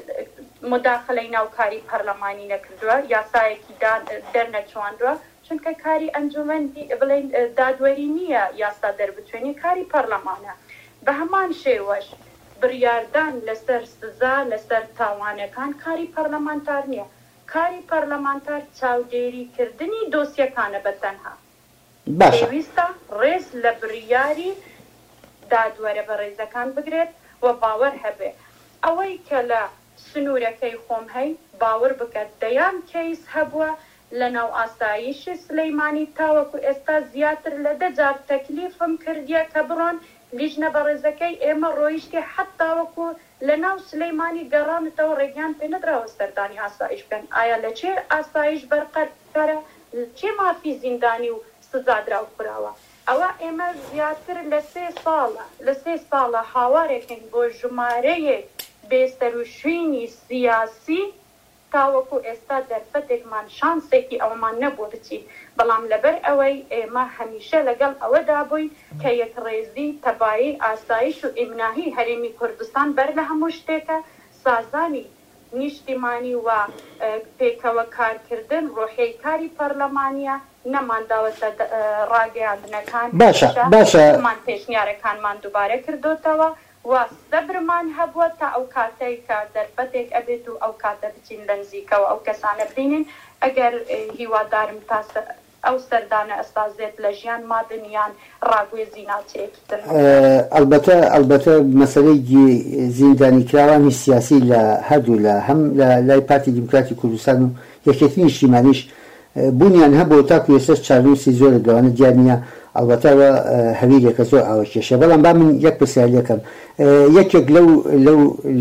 Speaker 3: مداخلەی ناوکاری پەرلەمانی نەکردووە یاسایەکی دەرنەچواندووە چونکە کاری ئەنجومەندی بڵێن دادوەری نییە یاسا دەربچێنی کاری پەرلەمانە بە هەمان شێوەش بڕیاردان لەسەر سزا لەسەر تاوانەکان کاری پەرلەمانتار نییە کاری پەرلەمانتار چاودێریکردنی دۆسیەکانە بەتەنها پێویستە ڕێز لە بڕیاری دادوەرە بە ڕێزەکان بگرێت و باوەڕ هەبێ ئەوەی کە لە سنوورەکەی خۆم هەی باوەڕ بکات دەیان کەیس هەبووە لەناو ئاسایشی سلەیمانی تاوەکو ئێستا زیاتر لە دەجار تەکلیفم کردیە کە بڕۆن لیژنە بە ڕێزەکەی ئێمە ڕۆیشتی حەتاوەکو لە ناو سلەیمانی گەڕانتەوە ڕێگیان پێ نەدراوە سەردانی ئاسایش بکەن ئایا لە چێ ئاسایش بەرقەرە چێ مافی زیندانی و سزادرا و خوراوە ئەوە ئێمە زیاتر لە سێ ساڵە لە سێ ساڵە هاوارێکن بۆ ژمارەیەک بێسەر و شوێنی سیاسی تاوەکو ئێستا دەرفەتێکمان شانسێکی ئەومان نەبوو بچین بەڵام لەبەر ئەوەی ئێمە هەمیشە لەگەڵ ئەوەدا بووین کە یەکڕێزی تەبایی ئاسایش و ئیمناهی هەرێمی کوردستان بەر لە هەموو شتێکە سازانی نیشتیمانی و پێکەوە کارکردن ڕۆحەی کاری پەرلەمانیە نەمانداوەتە ڕاگەیاندنەکان
Speaker 2: باشە باشە
Speaker 3: مان پێشنیارەکانمان دووبارە کردوتەوە و سەبرمان هەبووە تا ئەو کاتەی کە دەرفەتێک ئەبێت و ئەو کاتە بچین لە نزیکەوە ئەو کەسانە بینین ئەگەر هیوادارم تا ئەو سەردانە ئەستازێت لە ژیان مادنیان ڕاگوێزی ناچێکی تر
Speaker 2: ئەلبەتە ئەلبەتە مەسەلەی زیندانی کراوانی سیاسی لە هەردوو لە هەم لە لای پارتی دیموکراتی کوردستان و یەکێتی نیشتیمانیش بوونیان هەبوو تاکو ئێستا چارنووسی زۆر لەوانە دیار نییە ئەلبەتەوە هەویرێکە زۆر ئاوەکێشە بەڵام با من یەک پرسیارەکەم یەکێک لەو لەو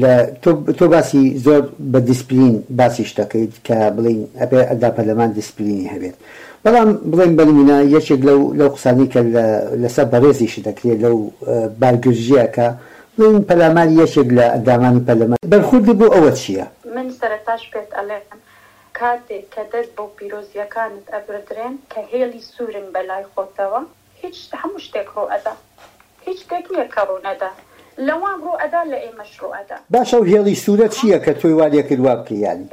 Speaker 2: تۆ باسی زۆر بە دیسپلین باسی شتەکەیت کە بڵین ئەبێ ئەدا پەرلەمان دیسپلینی هەبێت بەڵام بڵێن بەنمونە یەکێک لەو لەو قسانی کە لەسەر بەڕێزیش دەکرێت لەو بارگرژیە کە بڵین پەرلەمانی یەکێک لە ئەندامانی پەرلەمان بەرخورد بوو ئەوە چییە؟
Speaker 3: من سەرەتاش پێت ئەڵێم کاتێک کە دەست بۆ پیرۆزیەکانت ئەبردرێن کە هێڵی سوورن بەلای خۆتەوە هیچ هەموو شتێک ڕۆ ئەدا هیچ شتێک نییە کە ڕوو نەدا لەوان ڕوو ئەدا لە ئێمەش ڕوو ئەدا
Speaker 2: باشە و هێڵی سوورە چییە کە تۆی وا لێ کردوا بکەی یانی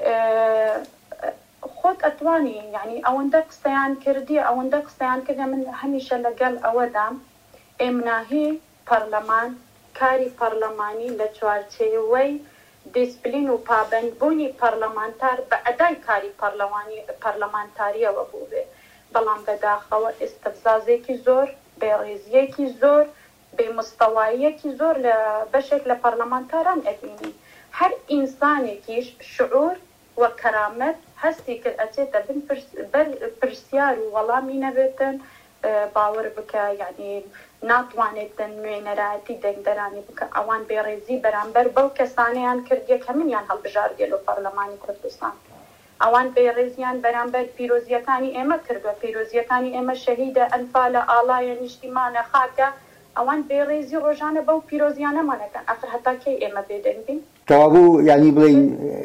Speaker 3: خۆت ئەتوانی یعنی ئەوەندە قسەیان کردی ئەوەندە قسەیان کردە من هەمیشە لەگەڵ ئەوەدام ئێمناهی پەرلەمان کاری پەرلەمانی لە چوارچێوەی دیسپلین و پابندبوونی پەرلەمانتار بە ئەدای کاری پەرلەمانتاریەوە بوو بێ بەڵام بەداخەوە ئێستەفزازێکی زۆر بێڕێزیەکی زۆر بێمستەواییەکی زۆر لە بەشێک لە پەرلەمانتاران ئەبینی هەر ئینسانێکیش شعور و کەرامەت هەستی کرد ئەچێتە بن پرسیار و وەڵامی نەبێتن باوەڕ بکە یعنی ناتوانێت نوێنەرایەتی دەنگدەرانی بکە ئەوان بێڕێزی بەرامبەر بەو کەسانیان کردیە کە منیان هەڵبژاردێت لە پەرلەمانی کوردستان ئەوان بێڕێزیان بەرامبەر پیرۆزیەکانی ئێمە کردووە پیرۆزیەکانی ئێمە شەهیدە ئەنفالە ئاڵایە نیشتیمانە خاکە ئەوان بێڕێزی ڕۆژانە بەو پیرۆزیانەمانەکەن ئەخر هەتا کەی ئێمە بێدەنگبین
Speaker 2: تەواو ینی بڵین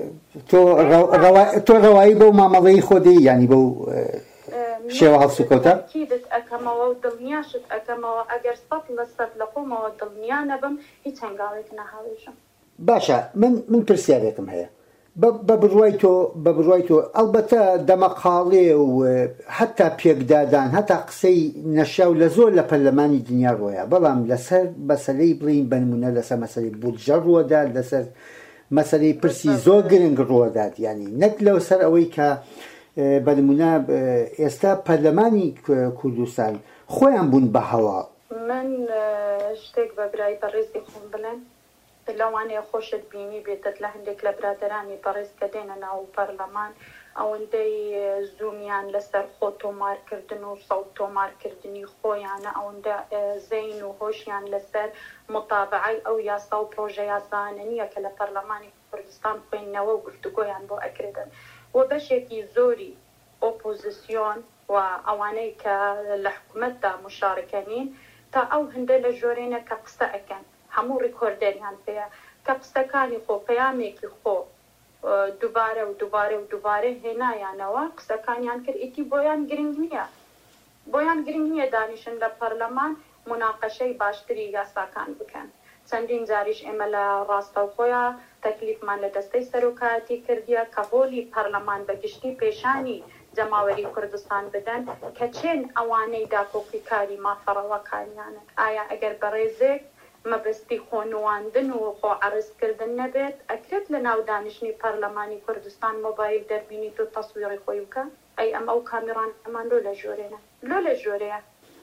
Speaker 2: تۆ ڕەوایی بەو مامەڵەی خۆدەی ینی بەو شێوە هەڵسوکەوتە
Speaker 3: کیدت ئەەکەمەوە و دڵنیاشت ئەەکەمەوە ئەگەر سەد لە سەد لە خۆمەوە دڵنیا نەبم هیچ هەنگاوێک نەهاوێژم
Speaker 2: باشە من من پرسیارێکم هەیە بە بڕوای تۆ بە بڕوای تۆ ئەلبەتە دەمەقاڵێ و هەتا پێکدادان هەتا قسەی نەشاو لە زۆر لە پەرلەمانی دنیا ڕۆیە بەڵام لەسەر مەسەلەی بڵین بنمونە لەسەر مەسەلەی بودجە ڕووەدا لەسەر مەسەلەی پرسی زۆر گرنگ ڕووەدات ینی نەک لەو سەر ئەوەی کە بەنمونە ئێستا پەرلەمانی کوردستان خۆیان بوون بە هەوا
Speaker 3: من شتێک بە برای بەڕێزی خۆم بڵێن لەوانەیە خۆشت بینی بێتت لە هەندێک لە برادرانی بەڕێز کە دێنە ناو پەرلەمان ئەوەندەی زوومیان لەسەر خۆ تۆمارکردن و سەڵ تۆمارکردنی خۆیانە ئەوەندە زەین و هۆشیان لەسەر متابعەی ئەو یاسا و پرۆژە یاسانە نییە کە لە پەرلەمانی کوردستان خوێندنەوە و گفتوگۆیان بۆ ئەکردن و بەشێکی زۆری ئۆپۆزیسیۆن و ئەوانەی کە لە حکوومەتدا مشارکەنین تا ئەو هەندە لە ژۆرێنە کە قسە ئەەکەن هەموو ڕیکۆردەریان پێەیە کە قسەکانی خۆ پەیامێکی خۆ دووبارە و دووبارە و دووبارە هێنایانەوە قسەکانیان کرد ئیتی بۆیان گرنگ نییە بۆیان گرنگ نییە دانیشن لە پەرلەمان مناقەشەی باشتری یاساکان بکەن چەندین جاریش ئێمە لە ڕاستەوخۆیە تەکلیفمان لە دەستەی سەرۆکایەتی کردیە کە هۆلی پەرلەمان بەگشتی پێشانی جەماوەری کوردستان بدەن کە چێن ئەوانەی داکۆکی کاری مافەڕەوەکانیانن ئایا ئەگەر بەڕێزێک مەبەستی خۆنواندن و خۆ عەرزکردن نەبێت ئەکرێت لە ناو دانیشتنی پەرلەمانی کوردستان مۆبایل دەربینی تو تەسویری خۆی بکە ئەی ئەم ئەو کامێران ئەمان لۆ لە ژۆرێنە لۆ لە ژۆرەیە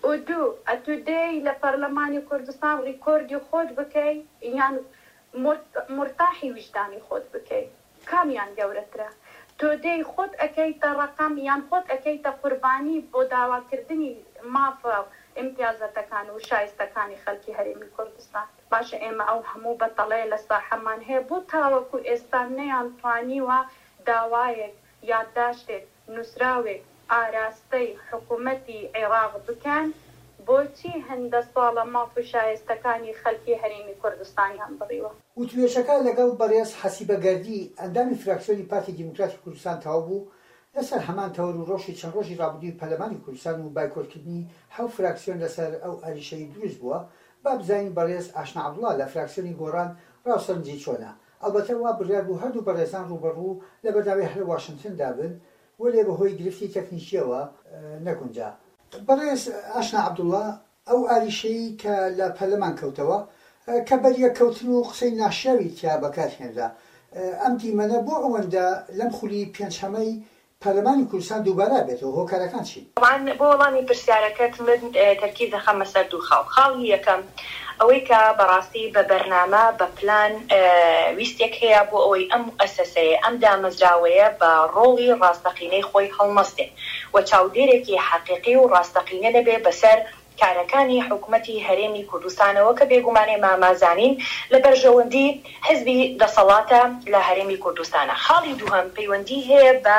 Speaker 3: و دوو ئەتو دەی لە پەرلەمانی کوردستان ڕیکۆردی خۆت بکەی یان مرتاحی وجدانی خۆت بکەی کامیان گەورەترە تۆ دەی خۆت ئەەکەیتە ڕقم یان خۆت ئەەکەیتە قوربانی بۆ داواکردنی مافە ئیمتیازەتەکان و شایستەکانی خەڵکی هەرێمی کوردستان باشە ئێمە ئەو هەموو بەتەڵەیە لە ساحەمان هەیە بۆ تاوەکو ئێستا نەیانتوانیوە داوایەک یادداشتێک نووسراوێک ئاراستەی حکوومەتی عێراق بکەن بۆچی هەندە ساڵە ماف و شایستەکانی خەڵکی هەرێمی کوردستانیان بڕیوە
Speaker 2: وتوێشەکە لەگەڵ بەڕێز حەسیبەگەردی ئەندامی فراکسیۆنی پارتی دیموکراتی کوردستان تەواو بوو لەسەر هەمان تەوەر و ڕۆژی چەند ڕۆژی ڕابردووی پەرلەمانی کوردستان و بایکۆتکردنی هەو فراکسیۆن لەسەر ئەو ئەریشەی دروست بووە با بزانین بەڕێز ئاشنا عەبدوڵڵا لە فراکسیۆنی گۆڕان ڕاوسەرنجی چۆنە ئەلبەتە وا بڕیار بوو هەردوو بەڕێزان ڕوبەڕوو لە بەرداوی هەر واشنگتندا بن وەلێ بەهۆی گرفتی تەکنیکیەوە نەگونجا بەڕێز ئاشنا عەبدوڵڵا ئەو ئاریشەی کە لە پەرلەمان کەوتەوە کە بەریە کەوتن و قسەی ناشیاوی تیا بەکارهێنرا ئەم دیمەنە بۆ ئەوەندە لەم خولی پێنجشەمەی پەرلەمانی کوردستان دووبارە بێتەوە هۆکارەکان چی؟
Speaker 1: بۆ وەڵامی پرسیارەکەت من تەرکیز دەخەمە سەر دوو خاڵ خاڵی یەکەم ئەوەی کە بەڕاستی بە بەرنامە بە پلان ویستێک هەیە بۆ ئەوەی ئەم مؤسسەیە ئەم دامەزراوەیە بە ڕۆڵی ڕاستەقینەی خۆی هەڵمەستێ و چاودێرێکی حەقیقی و ڕاستەقینە دەبێ بەسەر کارەکانی حکوومەتی هەرێمی کوردستانەوە کە بێگومانێ مامازانین لە بەرژەوەندی حزبی دەسەڵاتە لە هەرێمی کوردستانە خاڵی دووهەم پەیوەندی هەیە بە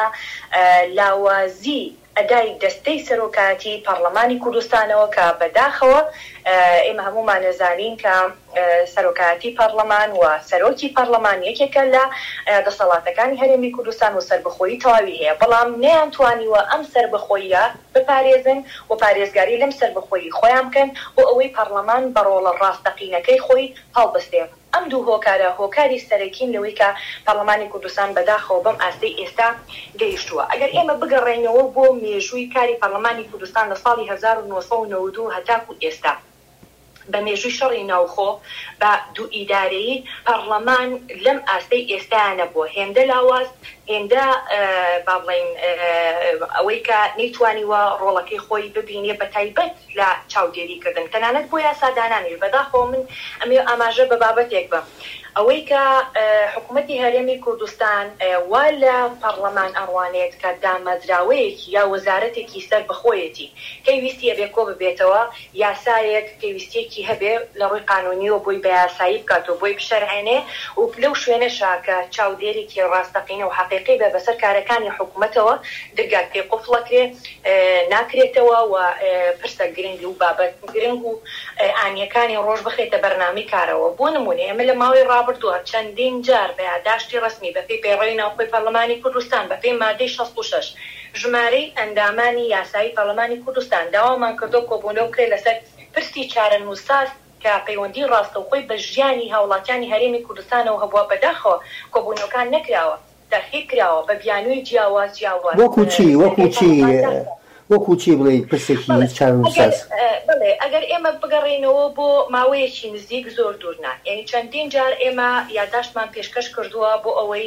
Speaker 1: لاوازی ئەدای دەستەی سەرۆکاتی پەرلەمانی کوردستانەوە کە بەداخەوە ئێمە هەمومان نەزانین کە سەرۆکاتی پەرلەمان و سەرۆکی پەرلەمان یەکێکە لە دەسەڵاتەکانی هەرێمی کوردستان و سەربەخۆیی تەواوی هەیە بەڵام نەیانتوانیوە ئەم سەربەخۆییە بپارێزن و پارێزگاری لەم سەربەخۆیی خۆیان بکەن بۆ ئەوەی پەرلەمان بەڕۆڵە ڕاستەقینەکەی خۆی هەڵبەستێ ئەم دوو هۆکارە هۆکاری سەرەکین لەوەی کە پەرلەمانی کوردستان بەداخەوە بەم ئاستەی ئێستا گەیشتووە ئەگەر ئێمە بگەڕێنەوە بۆ مێژووی کاری پەرلەمانی کوردستان لە ساڵی هەزار و نۆسەد و نەوەد و دوو هەتاکو ئێستا بە مێژووی شەڕی ناوخۆ بە دوو ئیدارەیی پەرلەمان لەم ئاستەی ئێستایانە بووە هێندە لاواز هێندە با بڵێن ئەوەی کە نەیتوانیوە ڕۆڵەکەی خۆی ببینێ بە تایبەت لە چاودێریکردن تەنانەت بۆ یاسادانانی بەداخەوە من ئەمێ ئاماژە بە بابەتێک بە ئەوەی کە حکوومەتی هەرێمی کوردستان وا لە پەرلەمان ئەڕوانێت کە دامەزراوەیەکی یا وەزارەتێکی سەر بەخۆیەتی پێویستی هەبێ کۆ ببێتەوە یاسایەک پێویستێکی هەبێ لە ڕووی قانونیەوە بۆی بە یاسایی بکاتەوە بۆی بشەرعێنێ و لەو شوێنەشا کە چاودێرێکی ڕاستەقینە و حەقیقی بە بەسەر کارەکانی حکوومەتەوە دەرگات پێ قوفڵەکرێ ناکرێتەوە و پرسە گرنگ و بابەت گرنگ و ئانیەکانی ڕۆژ بخێتە بەرنامی کارەوە بۆ نمونێ ئێمە لە ماوەی ڕابردووە چەندین جار بە یادداشتی ڕسمی بەپێی پێڕۆی ناوخۆی پەرلەمانی کوردستان بەپێی مادەی شەست و شەش ژمارەی ئەندامانی یاسایی پەرلەمانی کوردستان داوامان کردو کۆبوونەوە کرێ لەسەر پرسی چارە نووساز کە پەیوەندی ڕاستەوخۆی بە ژیانی هاوڵاتیانی هەرێمی کوردستانەوە هەبووە بەداخەوە کۆبوونەوەکان نەکراوە دەرخی کراوە بە بیانووی جیاواز جیاواز
Speaker 2: وەکو چی وەکو چی وەکو چی بڵێ پرسێکی چارەنووساز
Speaker 1: بڵێ ئەگەر ئێمە بگەڕێنەوە بۆ ماوەیەکی نزیک زۆر دوورنا یعنی چەندین جار ئێمە یادداشتمان پێشکەش کردووە بۆ ئەوەی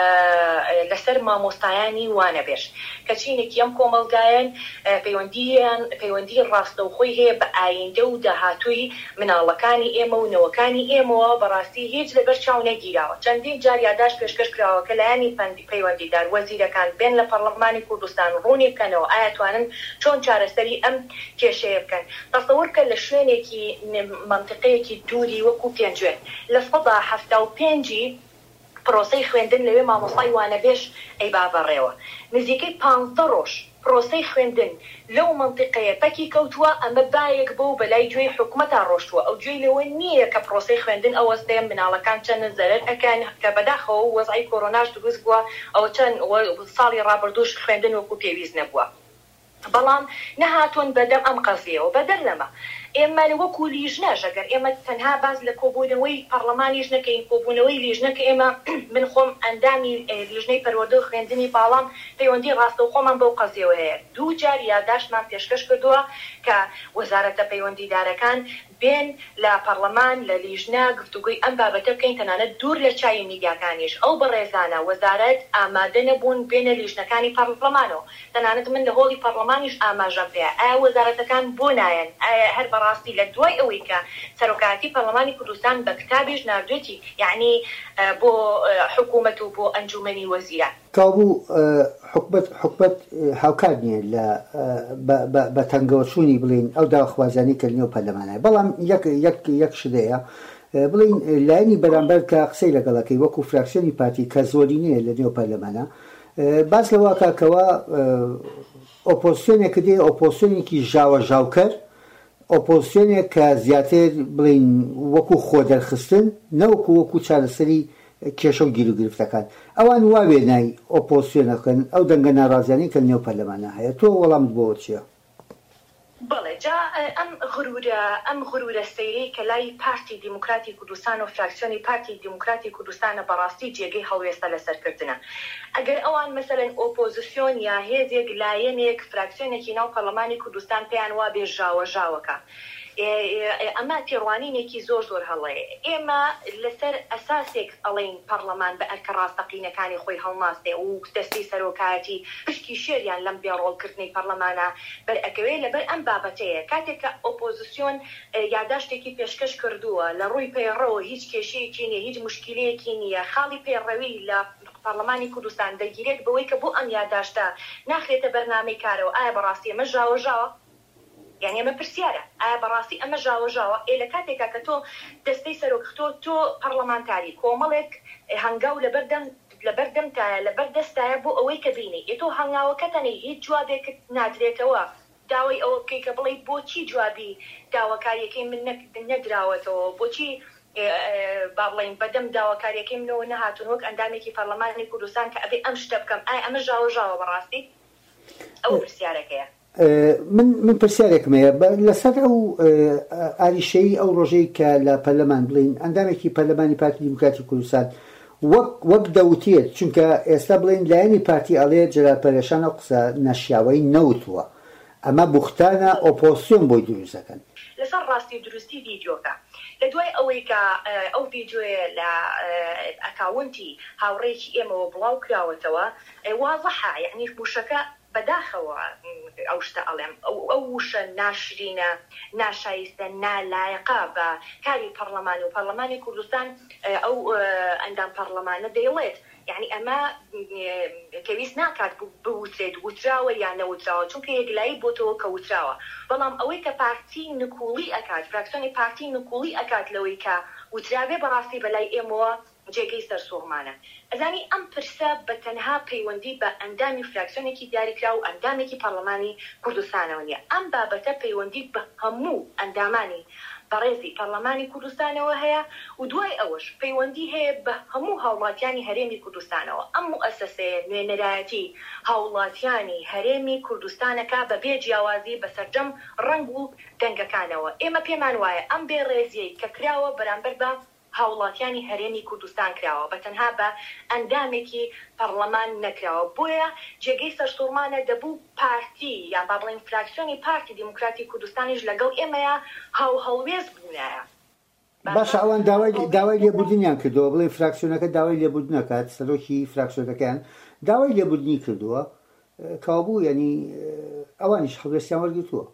Speaker 1: لەسەر مامۆستایانی وانەبێش کە چینێکی ئەم کۆمەلگایەن پەیوەندیان پەیوەندی ڕاستەوخۆی هەیە بە ئایندە و داهاتووی مناڵەکانی ئێمە و نەوەکانی ئێمەوە بەڕاستی هیچ لەبەر چاو نەگیراوە چەندین جار یادداشت پێشکەش کراوە کە لایانی پەیوەندیدار وەزیرەکان بێن لە پەرلەمانی کوردستان ڕوونی بکەنەوە ئایا توانن چۆن چارەسەری ئەم کێشەیە بکەن تەسەوور کە لە شوێنێکی منطقەیەکی دووری وەکو پێنجوێن لە سەدا هەفتا و پێنجی پرۆسەی خوێندن لەوێ مامۆستای وانەبێش ئەی بابەڕێوە نزیکەی پانزدە ڕۆژ پرۆسەی خوێندن لەو منطقەیە پەکی کەوتووە ئەمە بایەک بۆ بەلای گوێی حکوومەتان ڕۆشتووە ئەو گوێی لەوە نییە کە پرۆسەی خوێندن ئەوەستەیە مناڵەکان چەند زەرەر ئەکەن کە بەداخەوە وەزعی کۆرۆناش دروست بووە ئەوە چەند ساڵی ڕابردووش خوێندن وەکو پێویست نەبووە بەڵام نەهاتوون بەدەم ئەم قەزیەوە بەدەر لەمە ئێمە وەکو لیژنەش ئەگەر ئێمە تەنها باز لە کۆبوونەوەی پەرلەمانیش نەکەین کۆبوونەوەی لیژنەکە ئێمە من خۆم ئەندامی لیژنەی پەروەردە و خوێندنی باڵام پەیوەندی ڕاستەوخۆمان بەو قەزیەوە هەیە دوو جار یادداشتمان پێشکەش کردووە کە وەزارەتە پەیوەندیدارەکان بێن لە پەرلەمان لە لیژنە گفتوگوی ئەم بابەتە بکەین تەنانەت دوور لە چای میدیاکانیش ئەو بەڕێزانە وەزارەت ئامادە نەبوون بێنە لیژنەکانی پەرلەمانەوە تەنانەت من لە هۆڵی پەرلەمان پەرلەمانیش ئاماژەم پێ ئایا وەزارەتەکان بۆ نایەن ئایا هەر بەڕاستی لە دوای ئەوەی کە سەرۆکایەتی پەرلەمانی کوردستان بە کتابیش ناردوێتی یعنی بۆ حکوومەت و بۆ ئەنجومەنی وەزیران
Speaker 2: کابوو حکومەت حکومەت هاوکار نییە لە بە تەنگەوەچوونی بڵین ئەو داواخوازانی کە نێو پەرلەمانە بەڵام یەک شدەیە بڵین لایەنی بەرامبەر کە قسەی لەگەڵەکەی وەکو فراکسیۆنی پارتی کە زۆری نییە لە نێو پەرلەمانە باس لەوە کاکەوە ئۆپۆزیسیۆنێکە دێ ئۆپۆزیسیۆنێکی ژاوە ژاوکەر ئۆپۆزیسیۆنێک کە زیاتر بڵین وەکو خۆ دەرخستن نەوەکو وەکو چارەسەری کێشە و گیر و گرفتەکان ئەوان وا وێنای ئۆپۆزیسیۆنەکەن ئەو دەنگە ناڕازیانی کە نێو پەرلەمانە هەیە تۆ وەڵامت بۆ چییە؟
Speaker 1: بەڵێ جا ئەم غرورە ئەم غرورە سەیرەی کە لای پارتی دیموکراتی کوردستان و فراکسیۆنی پارتی دیموکراتی کوردستانە بەڕاستی جێگەی هەڵوێستە لەسەرکردنە ئەگەر ئەوان مەسەلەن ئۆپۆزیسیۆن یا هێزێک لایەنێک فراکسیۆنێکی ناو پەرلەمانی کوردستان پێیان وا بێ ژاوە ژاوەکە ئەمە تێڕوانینێکی زۆر زۆر هەڵەیە ئێمە لەسەر ئەساسێک ئەڵێن پەرلەمان بە ئەرکە ڕاستەقینەکانی خۆی هەڵماستێ و دەستی سەرۆکایەتی پشکی شێریان لەم بێڕۆڵکردنی پەرلەمانە بەر ئەکەوێ لەبەر ئەم بابەتەیە کاتێک کە ئۆپۆزیسیۆن یاداشتێکی پێشکەش کردووە لە ڕووی پەیڕەوە هیچ کێشەیەکی نییە هیچ مشکلەیەکی نییە خاڵی پێڕەوی لە پەرلەمانی کوردستان دەگیرێت بەوەی کە بۆ ئەم یاداشتە ناخرێتە بەرنامەی کارەوە ئایا بەڕاستی ئەمە ژاوە ژاوە یعنی ئەمە پرسیارە ئایا بەڕاستی ئەمە ژاوە ژاوە ئێ لە کاتێکا کە تۆ دەستەی سەرۆکتۆ تۆ پەرلەمانتاری کۆمەڵێک هەنگاو لەبەردەم لەبەردەمتایە لەبەردەستایە بۆ ئەوەی کە بینی ئێ تۆ هەنگاوەکەتەنی هیچ جوابێکت نادرێتەوە داوای ئەوە بکەی کە بڵێ بۆچی جوابی داواکاریەکەی من نەدراوەتەوە بۆچی با بڵێن بەدەم داواکاریەکەی منەوە نەهاتون وەک ئەندامێکی پەرلەمانی کوردستان کە ئەبێ ئەم شتە بکەم ئایا ئەمە ژاوە ژاوە بەڕاستی ئەوە پرسیارەکەیە
Speaker 2: من من پرسیارێکمەیە لەسەر ئەو ئاریشەی ئەو ڕۆژەی کە لە پەرلەمان بڵین ئەندامێکی پەرلەمانی پارتی دیموکراتی کوردستان وەک وەک دەوتێت چونکە ئێستا بڵین لایەنی پارتی ئەڵێ جەلال پەرێشان ئەو قسە نەشیاوەی نەوتووە ئەمە بوختانە ئۆپۆزیسیۆن بۆی دروستەکەن
Speaker 1: لەسەر ڕاستی دروستی ڤیدیۆکە لە دوای ئەوەی کە ئەو ڤیدیۆیە لە ئەکاونتی هاوڕێکی ئێمەوە بڵاو کراوەتەوە وازەحە یعنی وشەکە بەداخەوە ئەو شتە ئەڵێم ئەو وشە ناشرینە ناشایستە نالایقا بە کاری پەرلەمان و پەرلەمانی کوردستان ئەو ئەندام پەرلەمانە دەیڵێت یعنی ئەمە کەویست ناکات بوترێت وتراوە یان نەوتراوە چونکە یەکلایی بۆ تۆ کە وتراوە بەڵام ئەوەی کە پارتی نکوڵی ئەکات فراکسیۆنی پارتی نکوڵی ئەکات لەوەی کە وتراوێ بەڕاستی بەلای ئێمەوە جێگەی سەرسوڕمانە ئەزانی ئەم پرسە بە تەنها پەیوەندی بە ئەندامی فراکسیۆنێکی دیاریکرا و ئەندامێکی پەرلەمانی کوردستانەوە نیە ئەم بابەتە پەیوەندی بە هەموو ئەندامانی بەڕێزی پەرلەمانی کوردستانەوە هەیە و دوای ئەوەش پەیوەندی هەیە بە هەموو هاوڵاتیانی هەرێمی کوردستانەوە ئەم مؤسسەیە نوێنەرایەتی هاوڵاتیانی هەرێمی کوردستانەکە بە بێ جیاوازی بەسەرجەم ڕەنگ و دەنگەکانەوە ئێمە پێمان وایە ئەم بێڕێزیەی کە کراوە بەرامبەر بە هاوڵاتیانی هەرێمی کوردستان کراوە بە تەنها بە ئەندامێکی پەرلەمان نەکراوە بۆیە جێگەی سەرسوڕمانە دەبوو پارتی یان با بڵێن فراکسیۆنی پارتی دیموکراتی کوردستانیش لەگەڵ ئێمەیە هاو هەڵوێز بوونایە
Speaker 2: باشە ئەوان داوای لێبوردنیان کردەوە بڵێ فراکسیۆنەکە داوای لێبوردنەکات سەرۆکی فراکسیۆنەکەیان داوای لێبوردنی کردووە کابوو یعنی ئەوانیش هەڵوێستیان وەرگرتووە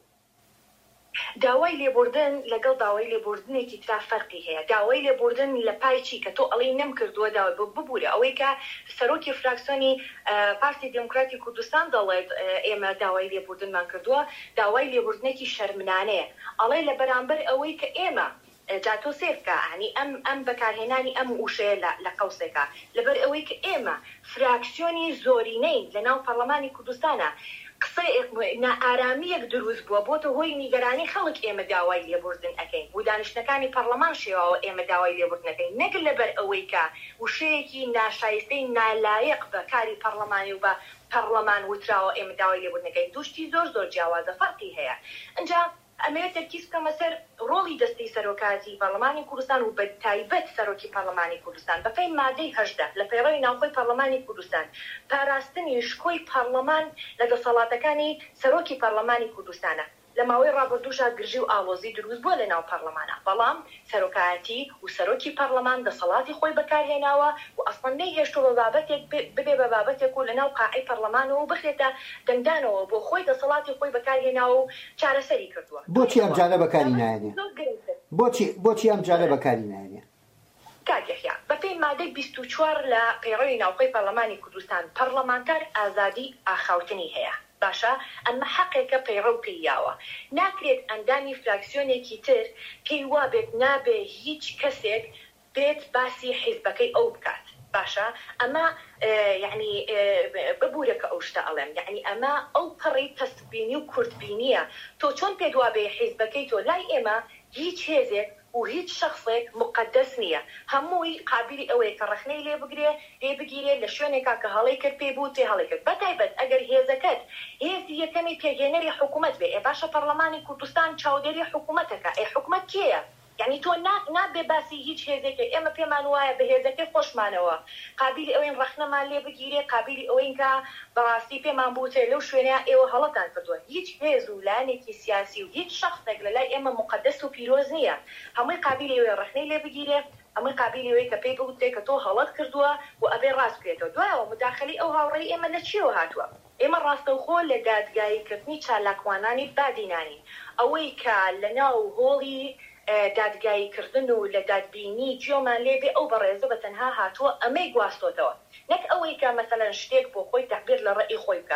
Speaker 1: داوای لێبوردن لەگەڵ داوای لێبوردنێکی ترا فەرقی هەیە داوای لێبوردن لە پایچی کە تۆ ئەڵێ نەم کردووە داوای ببوورە ئەوەی کە سەرۆکی فراکسیۆنی پارتی دیموکراتی کوردستان دەڵێت ئێمە داوای لێبوردنمان کردووە داوای لێبوردنێکی شەرمنانەیە ئەڵێ لە بەرامبەر ئەوەی کە ئێمە جاتۆ سێفکە ینی ئەم ئەم بەکارهێنانی ئەم وشەیە لە قەوسێکە لەبەر ئەوەی کە ئێمە فراکسیۆنی زۆرینەی لەناو پەرلەمانی کوردستانە قسە نائارامیەک دروست بووە بۆتە هۆی نیگەرانی خەڵک ئێمە داوای لێبوردن ئەەکەین بۆ دانیشتەکانی پەرلەمان شێوەوە ئێمە داوای لێبوردنەکەین نەک لەبەر ئەوەی کە وشەیەکی ناشایستەی نالایق بە کاری پەرلەمانی و بە پەرلەمان وتراوە ئێمە داوای لێبوردنەکەین دوشتی زۆر زۆر جیاوازە فەرقی هەیە ئەنجا ئەمەوێت تەرکیز بکەمە سەر ڕۆڵی دەستەی سەرۆکاتی پەرلەمانی کوردستان و بە تایبەت سەرۆکی پەرلەمانی کوردستان بەپێی مادەی هەژدە لە پەیڕەوی ناوخۆی پەرلەمانی کوردستان پاراستنی شکۆی پەرلەمان لە دەسەڵاتەکانی سەرۆکی پەرلەمانی کوردستانە لە ماوەی ڕابردووشا گرژی و ئاڵۆزی دروست بووە لە ناو پەرلەمانە بەڵام سەرۆکایەتی و سەرۆکی پەرلەمان دەسەڵاتی خۆی بەکارهێناوە و ئەسڵەن نەیهێشتۆ بە بابەتێک ببێ بە بابەتێک و لە ناو قاعەی پەرلەمانەوە بخرێتە دەنگدانەوە بۆ خۆی دەسەڵاتی خۆی بەکارهێناوە و چارەسەری کردووە.
Speaker 2: بۆچی ئەم جارە بەکاری نایێنێ؟ بۆچی ئەم جارە بەکاری نایێنێ؟
Speaker 1: کاکێخیا بە پێی مادەی بیست و چوار لە پەیڕەوی ناوخۆی پەرلەمانی کوردستان پەرلەمانتار ئازادی ئاخاوتنی هەیە. باشە ئەمە حەقێکە پەیڕەو پێیاوە ناکرێت ئەندامی فراکسیۆنێکی تر پێی وا بێت نابێ هیچ کەسێک بێت باسی حیزبەکەی ئەو بکات. باشە ئەمە یعنی ببوورەکە ئەو شتە ئەڵێم یعنی ئەمە ئەو پەڕی تەستبینی و کورتبینیە تۆ چۆن پێ دوا بێ حیزبەکەی تۆ لای ئێمە هیچ هێزێک و هیچ شخصێک مقدس نییە هەمووی قابلی ئەوەیە کە ڕخنەی لێ بگرێ لێ بگیرێت لە شوێنێکا کە هەڵی کرد پێ بوو تێ هەڵی کرد بەتایبەت ئەگەر هێزەکەت هێزی یەکەمی پێگەێنەری حکوومەت بێ ئێ باشە پەرلەمانی کوردستان چاودێری حکوومەتەکە ئێ حکوومەت کێیە؟ یعنی تۆ نابێ باسی هیچ هێزێکە ئێمە پێمان وایە بە هێزەکەی خۆشمانەوە قابلی ئەوەین ڕخنەمان لێ بگیرێ قابلی ئەوەین کە بەڕاستی پێمان بووتێ لەو شوێنە ئێوە هەڵەتان کردووە هیچ هێز و لایەنێکی سیاسی و هیچ شخصێک لە لای ئێمە مقدس و پیرۆز نییە هەمووی قابلی ئەوەی ڕخنەی لێ بگیرێ ئەمەی قابلی ئەوەی کە پێی بووتێ کە تۆ هەڵەت کردووە و ئەبێ ڕاست بێتەوە دوایەوە مداخەلی ئەو هاوڕێی ئێمە لە چیەوە هاتووە ئێمە ڕاستەوخۆ لە دادگاییکردنی چالاکوانانی بادینانی ئەوەی کە لە ناو هۆڵی دادگاییکردن و لە دادبینی جۆمان لێبێ ئەو بەڕێزە بە تەنها هاتووە ئەمەی گواستۆتەوە نەک ئەوەی کە مەسەلەن شتێک بۆ خۆی تەعبیر لە ڕێی خۆی بکە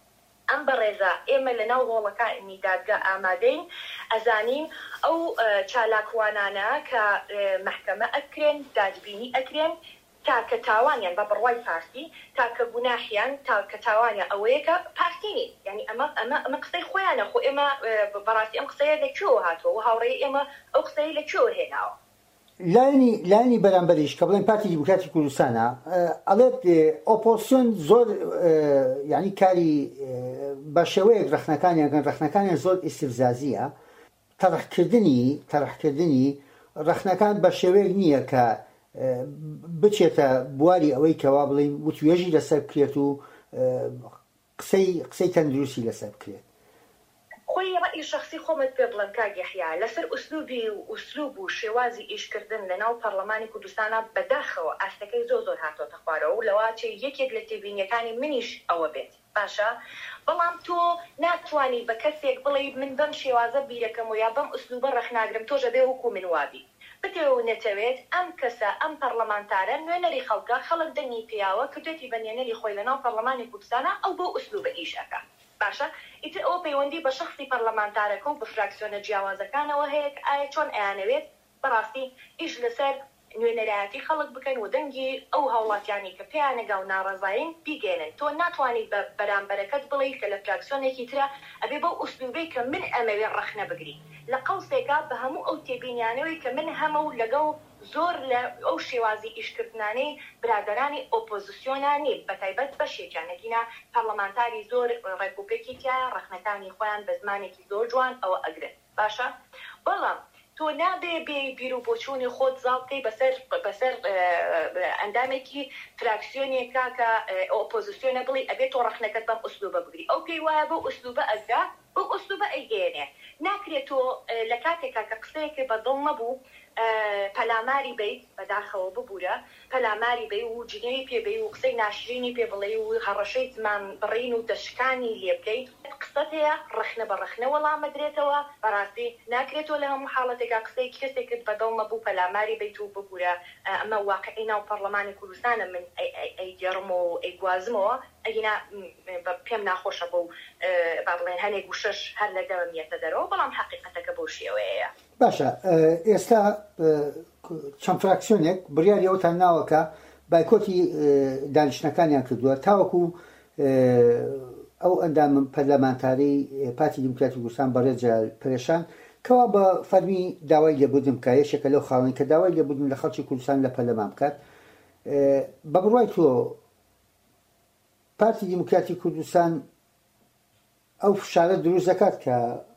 Speaker 1: ئەم بەڕێزە ئێمە لە ناو هۆڵەکانی دادگا ئامادەین ئەزانین ئەو چالاکوانانە کە مەحکەمە ئەکرێن دادبینی ئەکرێن تاکە تاوانیان بە بڕوای پارتی تاکە گوناحیان تاکە تاوانە ئەوەیەکە پارتینی یعنی ئەمە ئەمە ئەمە قسەی خۆیانە خۆ ئێمە بەڕاستی ئەم قسەیە لەکوێوە هاتووە و هاوڕێی ئێمە ئەو قسەی لەکوێوە هێناوە
Speaker 2: لایەنی لایەنی بەرامبەریش کە بڵێن پارتی دیموکراتی کوردستانە ئەڵێت ئۆپۆزیسیۆن زۆر یعنی کاری بە شێوەیەک ڕخنەکانیان کەن ڕخنەکانیان زۆر ئیستیفزازیە تەڕەحکردنی تەڕەحکردنی ڕخنەکان بە شێوەیەک نییە کە بچێتە بواری ئەوەی کەوا بڵین وتوێژی لەسەر بکرێت و قسەی قسەی تەندروستی لەسەر بکرێت
Speaker 1: خۆی ڕەئی شخصی خۆمت پێ بڵم کاگەحیا لەسەر ئوسلوبی و ئوسلوب و شێوازی ئیشکردن لە ناو پەرلەمانی کوردستانە بەداخەوە ئاستەکەی زۆر زۆر هاتۆتە خوارەوە و لەواتێ یەکێک لە تێبینیەکانی منیش ئەوە بێت باشە بەڵام تۆ ناتوانی بە کەسێک بڵێ من بەم شێوازە بیرەکەم و یا بەم ئوسلوبە ڕەخناگرم تۆژە بێ وەکو من وابی بتێو نەتەوێت ئەم کەسە ئەم پەرلەمانتارە نوێنەری خەڵکە خەڵک دەنگی پێیاوە کردێتی بەنێنەری خۆی لە ناو پەرلەمانی کوردستانە ئەو بۆ ئوسلوبە ئیشەکە باشە ئیتر ئەوە پەیوەندی بە شخصی پەرلەمانتارەکە و بە فراکسیۆنە جیاوازەکانەوە هەیە ئایا چۆن ئەیانەوێت بەڕاستی ئیش لەسەر نوێنەرایەتی خەڵک بکەن و دەنگی ئەو هاوڵاتیانی کە پێیانەگا و ناڕەزایین بیگەێنن تۆ ناتوانیت بە بەرامبەرەکەت بڵێ کە لە فراکسیۆنێکی ترە ئەبێ بەو ئوسلوبەی کە من ئەمەوێ ڕەخنە بگری لە قەوسێکە بە هەموو ئەو تێبینیانەوەی کە من هەمە و لەگەڵ زۆر لە ئەو شێوازی ئیشکردنانەی برادرانی ئۆپۆزیسیۆنانی بەتایبەت بەشێکیانەگینا پەرلەمانتاری زۆر ڕێکوپێکی تایە ڕەخنەکانی خۆیان بە زمانێکی زۆر جوان ئەوە ئەگرن باشە بەڵام تۆ نابێ بێ بیر و بۆچوونی خۆت زاڵکەی بەسەر بەسەر ئەندامێکی فراکسیۆنێکا کە ئۆپۆزیسیۆنە بڵێ ئەبێ تۆ ڕەخنەکەت بەم ئوسلوبە بگری ئەو پێی وایە بۆ ئوسلوبە ئەگا بۆ ئوسلوبە ئەیگەێنێ ناکرێت تۆ لە کاتێکا کە قسەیەکی بەدڵ نەبوو پەلاماری بیت بەداخەوە ببوورە پەلاماری بێ و جنێی پێبێ و قسەی ناشرینی پێ بڵێ و هەڕەشەی زمان بڕین و دەشکانی لێ بکەیت قسەت هەیە ڕخنە بە ڕخنە وەڵامەدرێتەوە بەڕاستی ناکرێتەوە لە هەموو حاڵەتێکا قسەی کەسێکت بەدڵ نەبوو پەلاماری بیت و ببوورە ئەمە واقعی ناو پەرلەمانی کوردستانە من ئەیگەڕم و ئەیگوازمەوە ئەگینا پێم ناخۆشە بۆ با بڵێن هەنێک و شەش هەر لە دەوەمیەتە دەرەوە بەڵام حەقیقەتەکە بۆ شێوەیە
Speaker 2: باشە ئێستا چەند فراکسیۆنێک بڕیاری ئەوتان ناوەکە بایکۆتی دانیشتەکانیان کردووە تاوەکو ئەو ئەندام پەرلەمانتاری پارتی دیموکراتی کوردستان بەڕێجە پرێشان کەوا بە فەرمی داوای لێبوردن بکە یەکێکە لەو خاڵین کە داوای لێبوردن لە خەڵکی کوردستان لە پەرلەمان بکات بە بڕوای تۆ پارتی دیموکراتی کوردستان ئەو فشارە دروست دەکات کە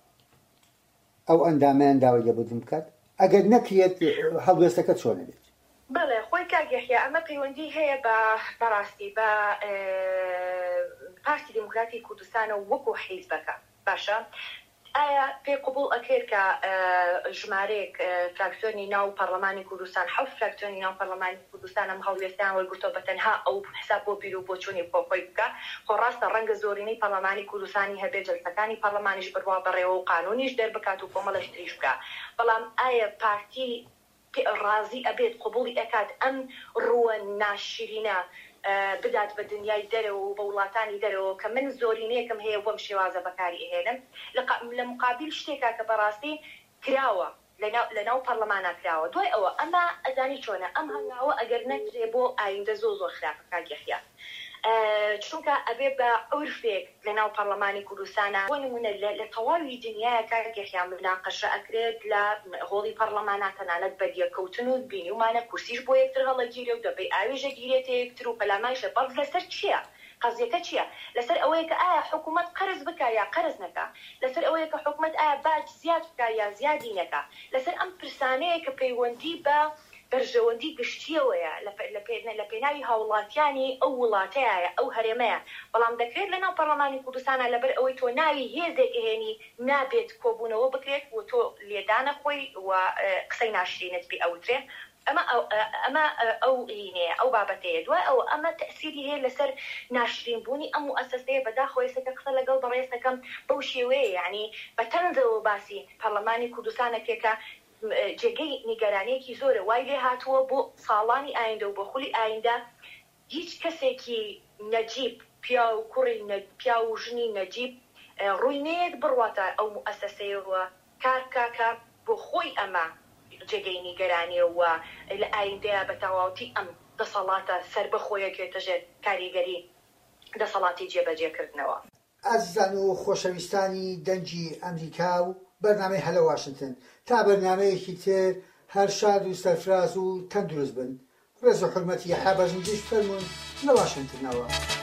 Speaker 2: ئەو ئەندامیان داوای لێبوردن بکات ئەگەر نەکرێت هەڵوێستەکە چۆنە بێت
Speaker 1: بەڵێ خۆی کاگەحیا ئەمە پەیوەندی هەیە بە بەڕاستی بە پارتی دیموکراتی کوردستانە وەکو حیزبەکە باشە ئایا پێ قبول ئەکرێت کە ژمارەیەک فراکسیۆنی ناو پەرلەمانی کوردستان حەوت فراکسیۆنی ناو پەرلەمانی کوردستان ئەم هەڵوێستیان وەرگرتەوە بە تەنها ئەو حساب بۆ بیر و بۆچوونی بۆخۆی بکە خۆ ڕاستە ڕەنگە زۆرینەی پەرلەمانی کوردستانی هەبێت جەلسەکانی پەرلەمانیش بڕوا بەڕێوە و قانونیش دەربکات و کۆمەڵەش تریش بکە بەڵام ئایا پارتی ڕازی ئەبێت قبولی ئەکات ئەم ڕووە ناشرینە بدات بە دنیای دەرەوە و بە وڵاتانی دەرەوە کە من زۆرینەیەکم هەیە بۆم شێوازە بەکاری ئەهێنم لە مقابل شتێکا کە بەڕاستی کراوە لە ناو پەرلەمانە کراوە دوای ئەوە ئەمە ئەزانی چۆنە ئەم هەنگاوە ئەگەر نەکرێ بۆ ئایندە زۆر زۆر خراپە کاگەخیا چونکە ئەبێ بە عورفێک لە ناو پەرلەمانی کوردستانە بۆ نمونە لە تەواوی دنیای کاگەخیا مناقەشە ئەکرێت لە هۆڵی پەرلەمانە تەنانەت بەریەکەوتن و بینیومانە کورسیش بۆ یەکتر هەڵەگیرێ و دەبێ ئاوێژە گیرێتە یەکتر و پەلامایشە بەڵز لەسەر چییە؟ قەزیەکە چییە؟ لەسەر ئەوەیە کە ئایا حکوومەت قەرز بکە یا قەرز نەکە لەسەر ئەوەیە کە حکوومەت ئایا باج زیاد بکە یا زیادی نەکە لەسەر ئەم پرسانەیە کە پەیوەندی بە بەرژەوەندی گشتیەوەیە لە پێناوی هاوڵاتیانی ئەو وڵاتەیە ئەو هەرێمەیە بەڵام دەکرێت لە ناو پەرلەمانی کوردستانە لەبەر ئەوەی تۆ ناوی هێزێک هێنی نابێت کۆبوونەوە بکرێت و تۆ لێدانە خۆی و قسەی ناشرینت بی ئەوترێ ئەمە ئەمە ئەو هینەیە ئەو بابەتەیە دوای ئەوە ئەمە تەسیری هەیە لەسەر ناشرینبوونی ئەم مؤسسەیە بەداخۆیسەکە قسە لەگەڵ بەڕێستەکەم بەو شێوەیە یعنی بە تەنزەوە باسی پەرلەمانی کوردستانەکێکە جێگەی نیگەرانەیەکی زۆرە وای لێ هاتووە بۆ ساڵانی ئایندە و بە خولی ئایندە هیچ کەسێکی نەجیب پیا و کوڕی پیا و ژنی نەجیب ڕووینەیەک بڕواتە ئەو مؤسسەیەوە کار کاکە بۆ خۆی ئەمە جێگەی نیگەرانیەوە لە ئایندەیە بە تەواوەتی ئەم دەسەڵاتە سەر بەخۆیەکێتە ژێر کاریگەری دەسەڵاتی جێبەجێکردنەوە.
Speaker 2: ئازیزان و خۆشەویستانی دەنجی ئەمریکا و بەرنامەی هەلە واشنگتن تا بەرنامەیەکی تر هەر شاد و سەرفراز و تەندروست بن. ڕێز و حورمەتی حابەرنجیش فەرموون لە واشنگتنەوە.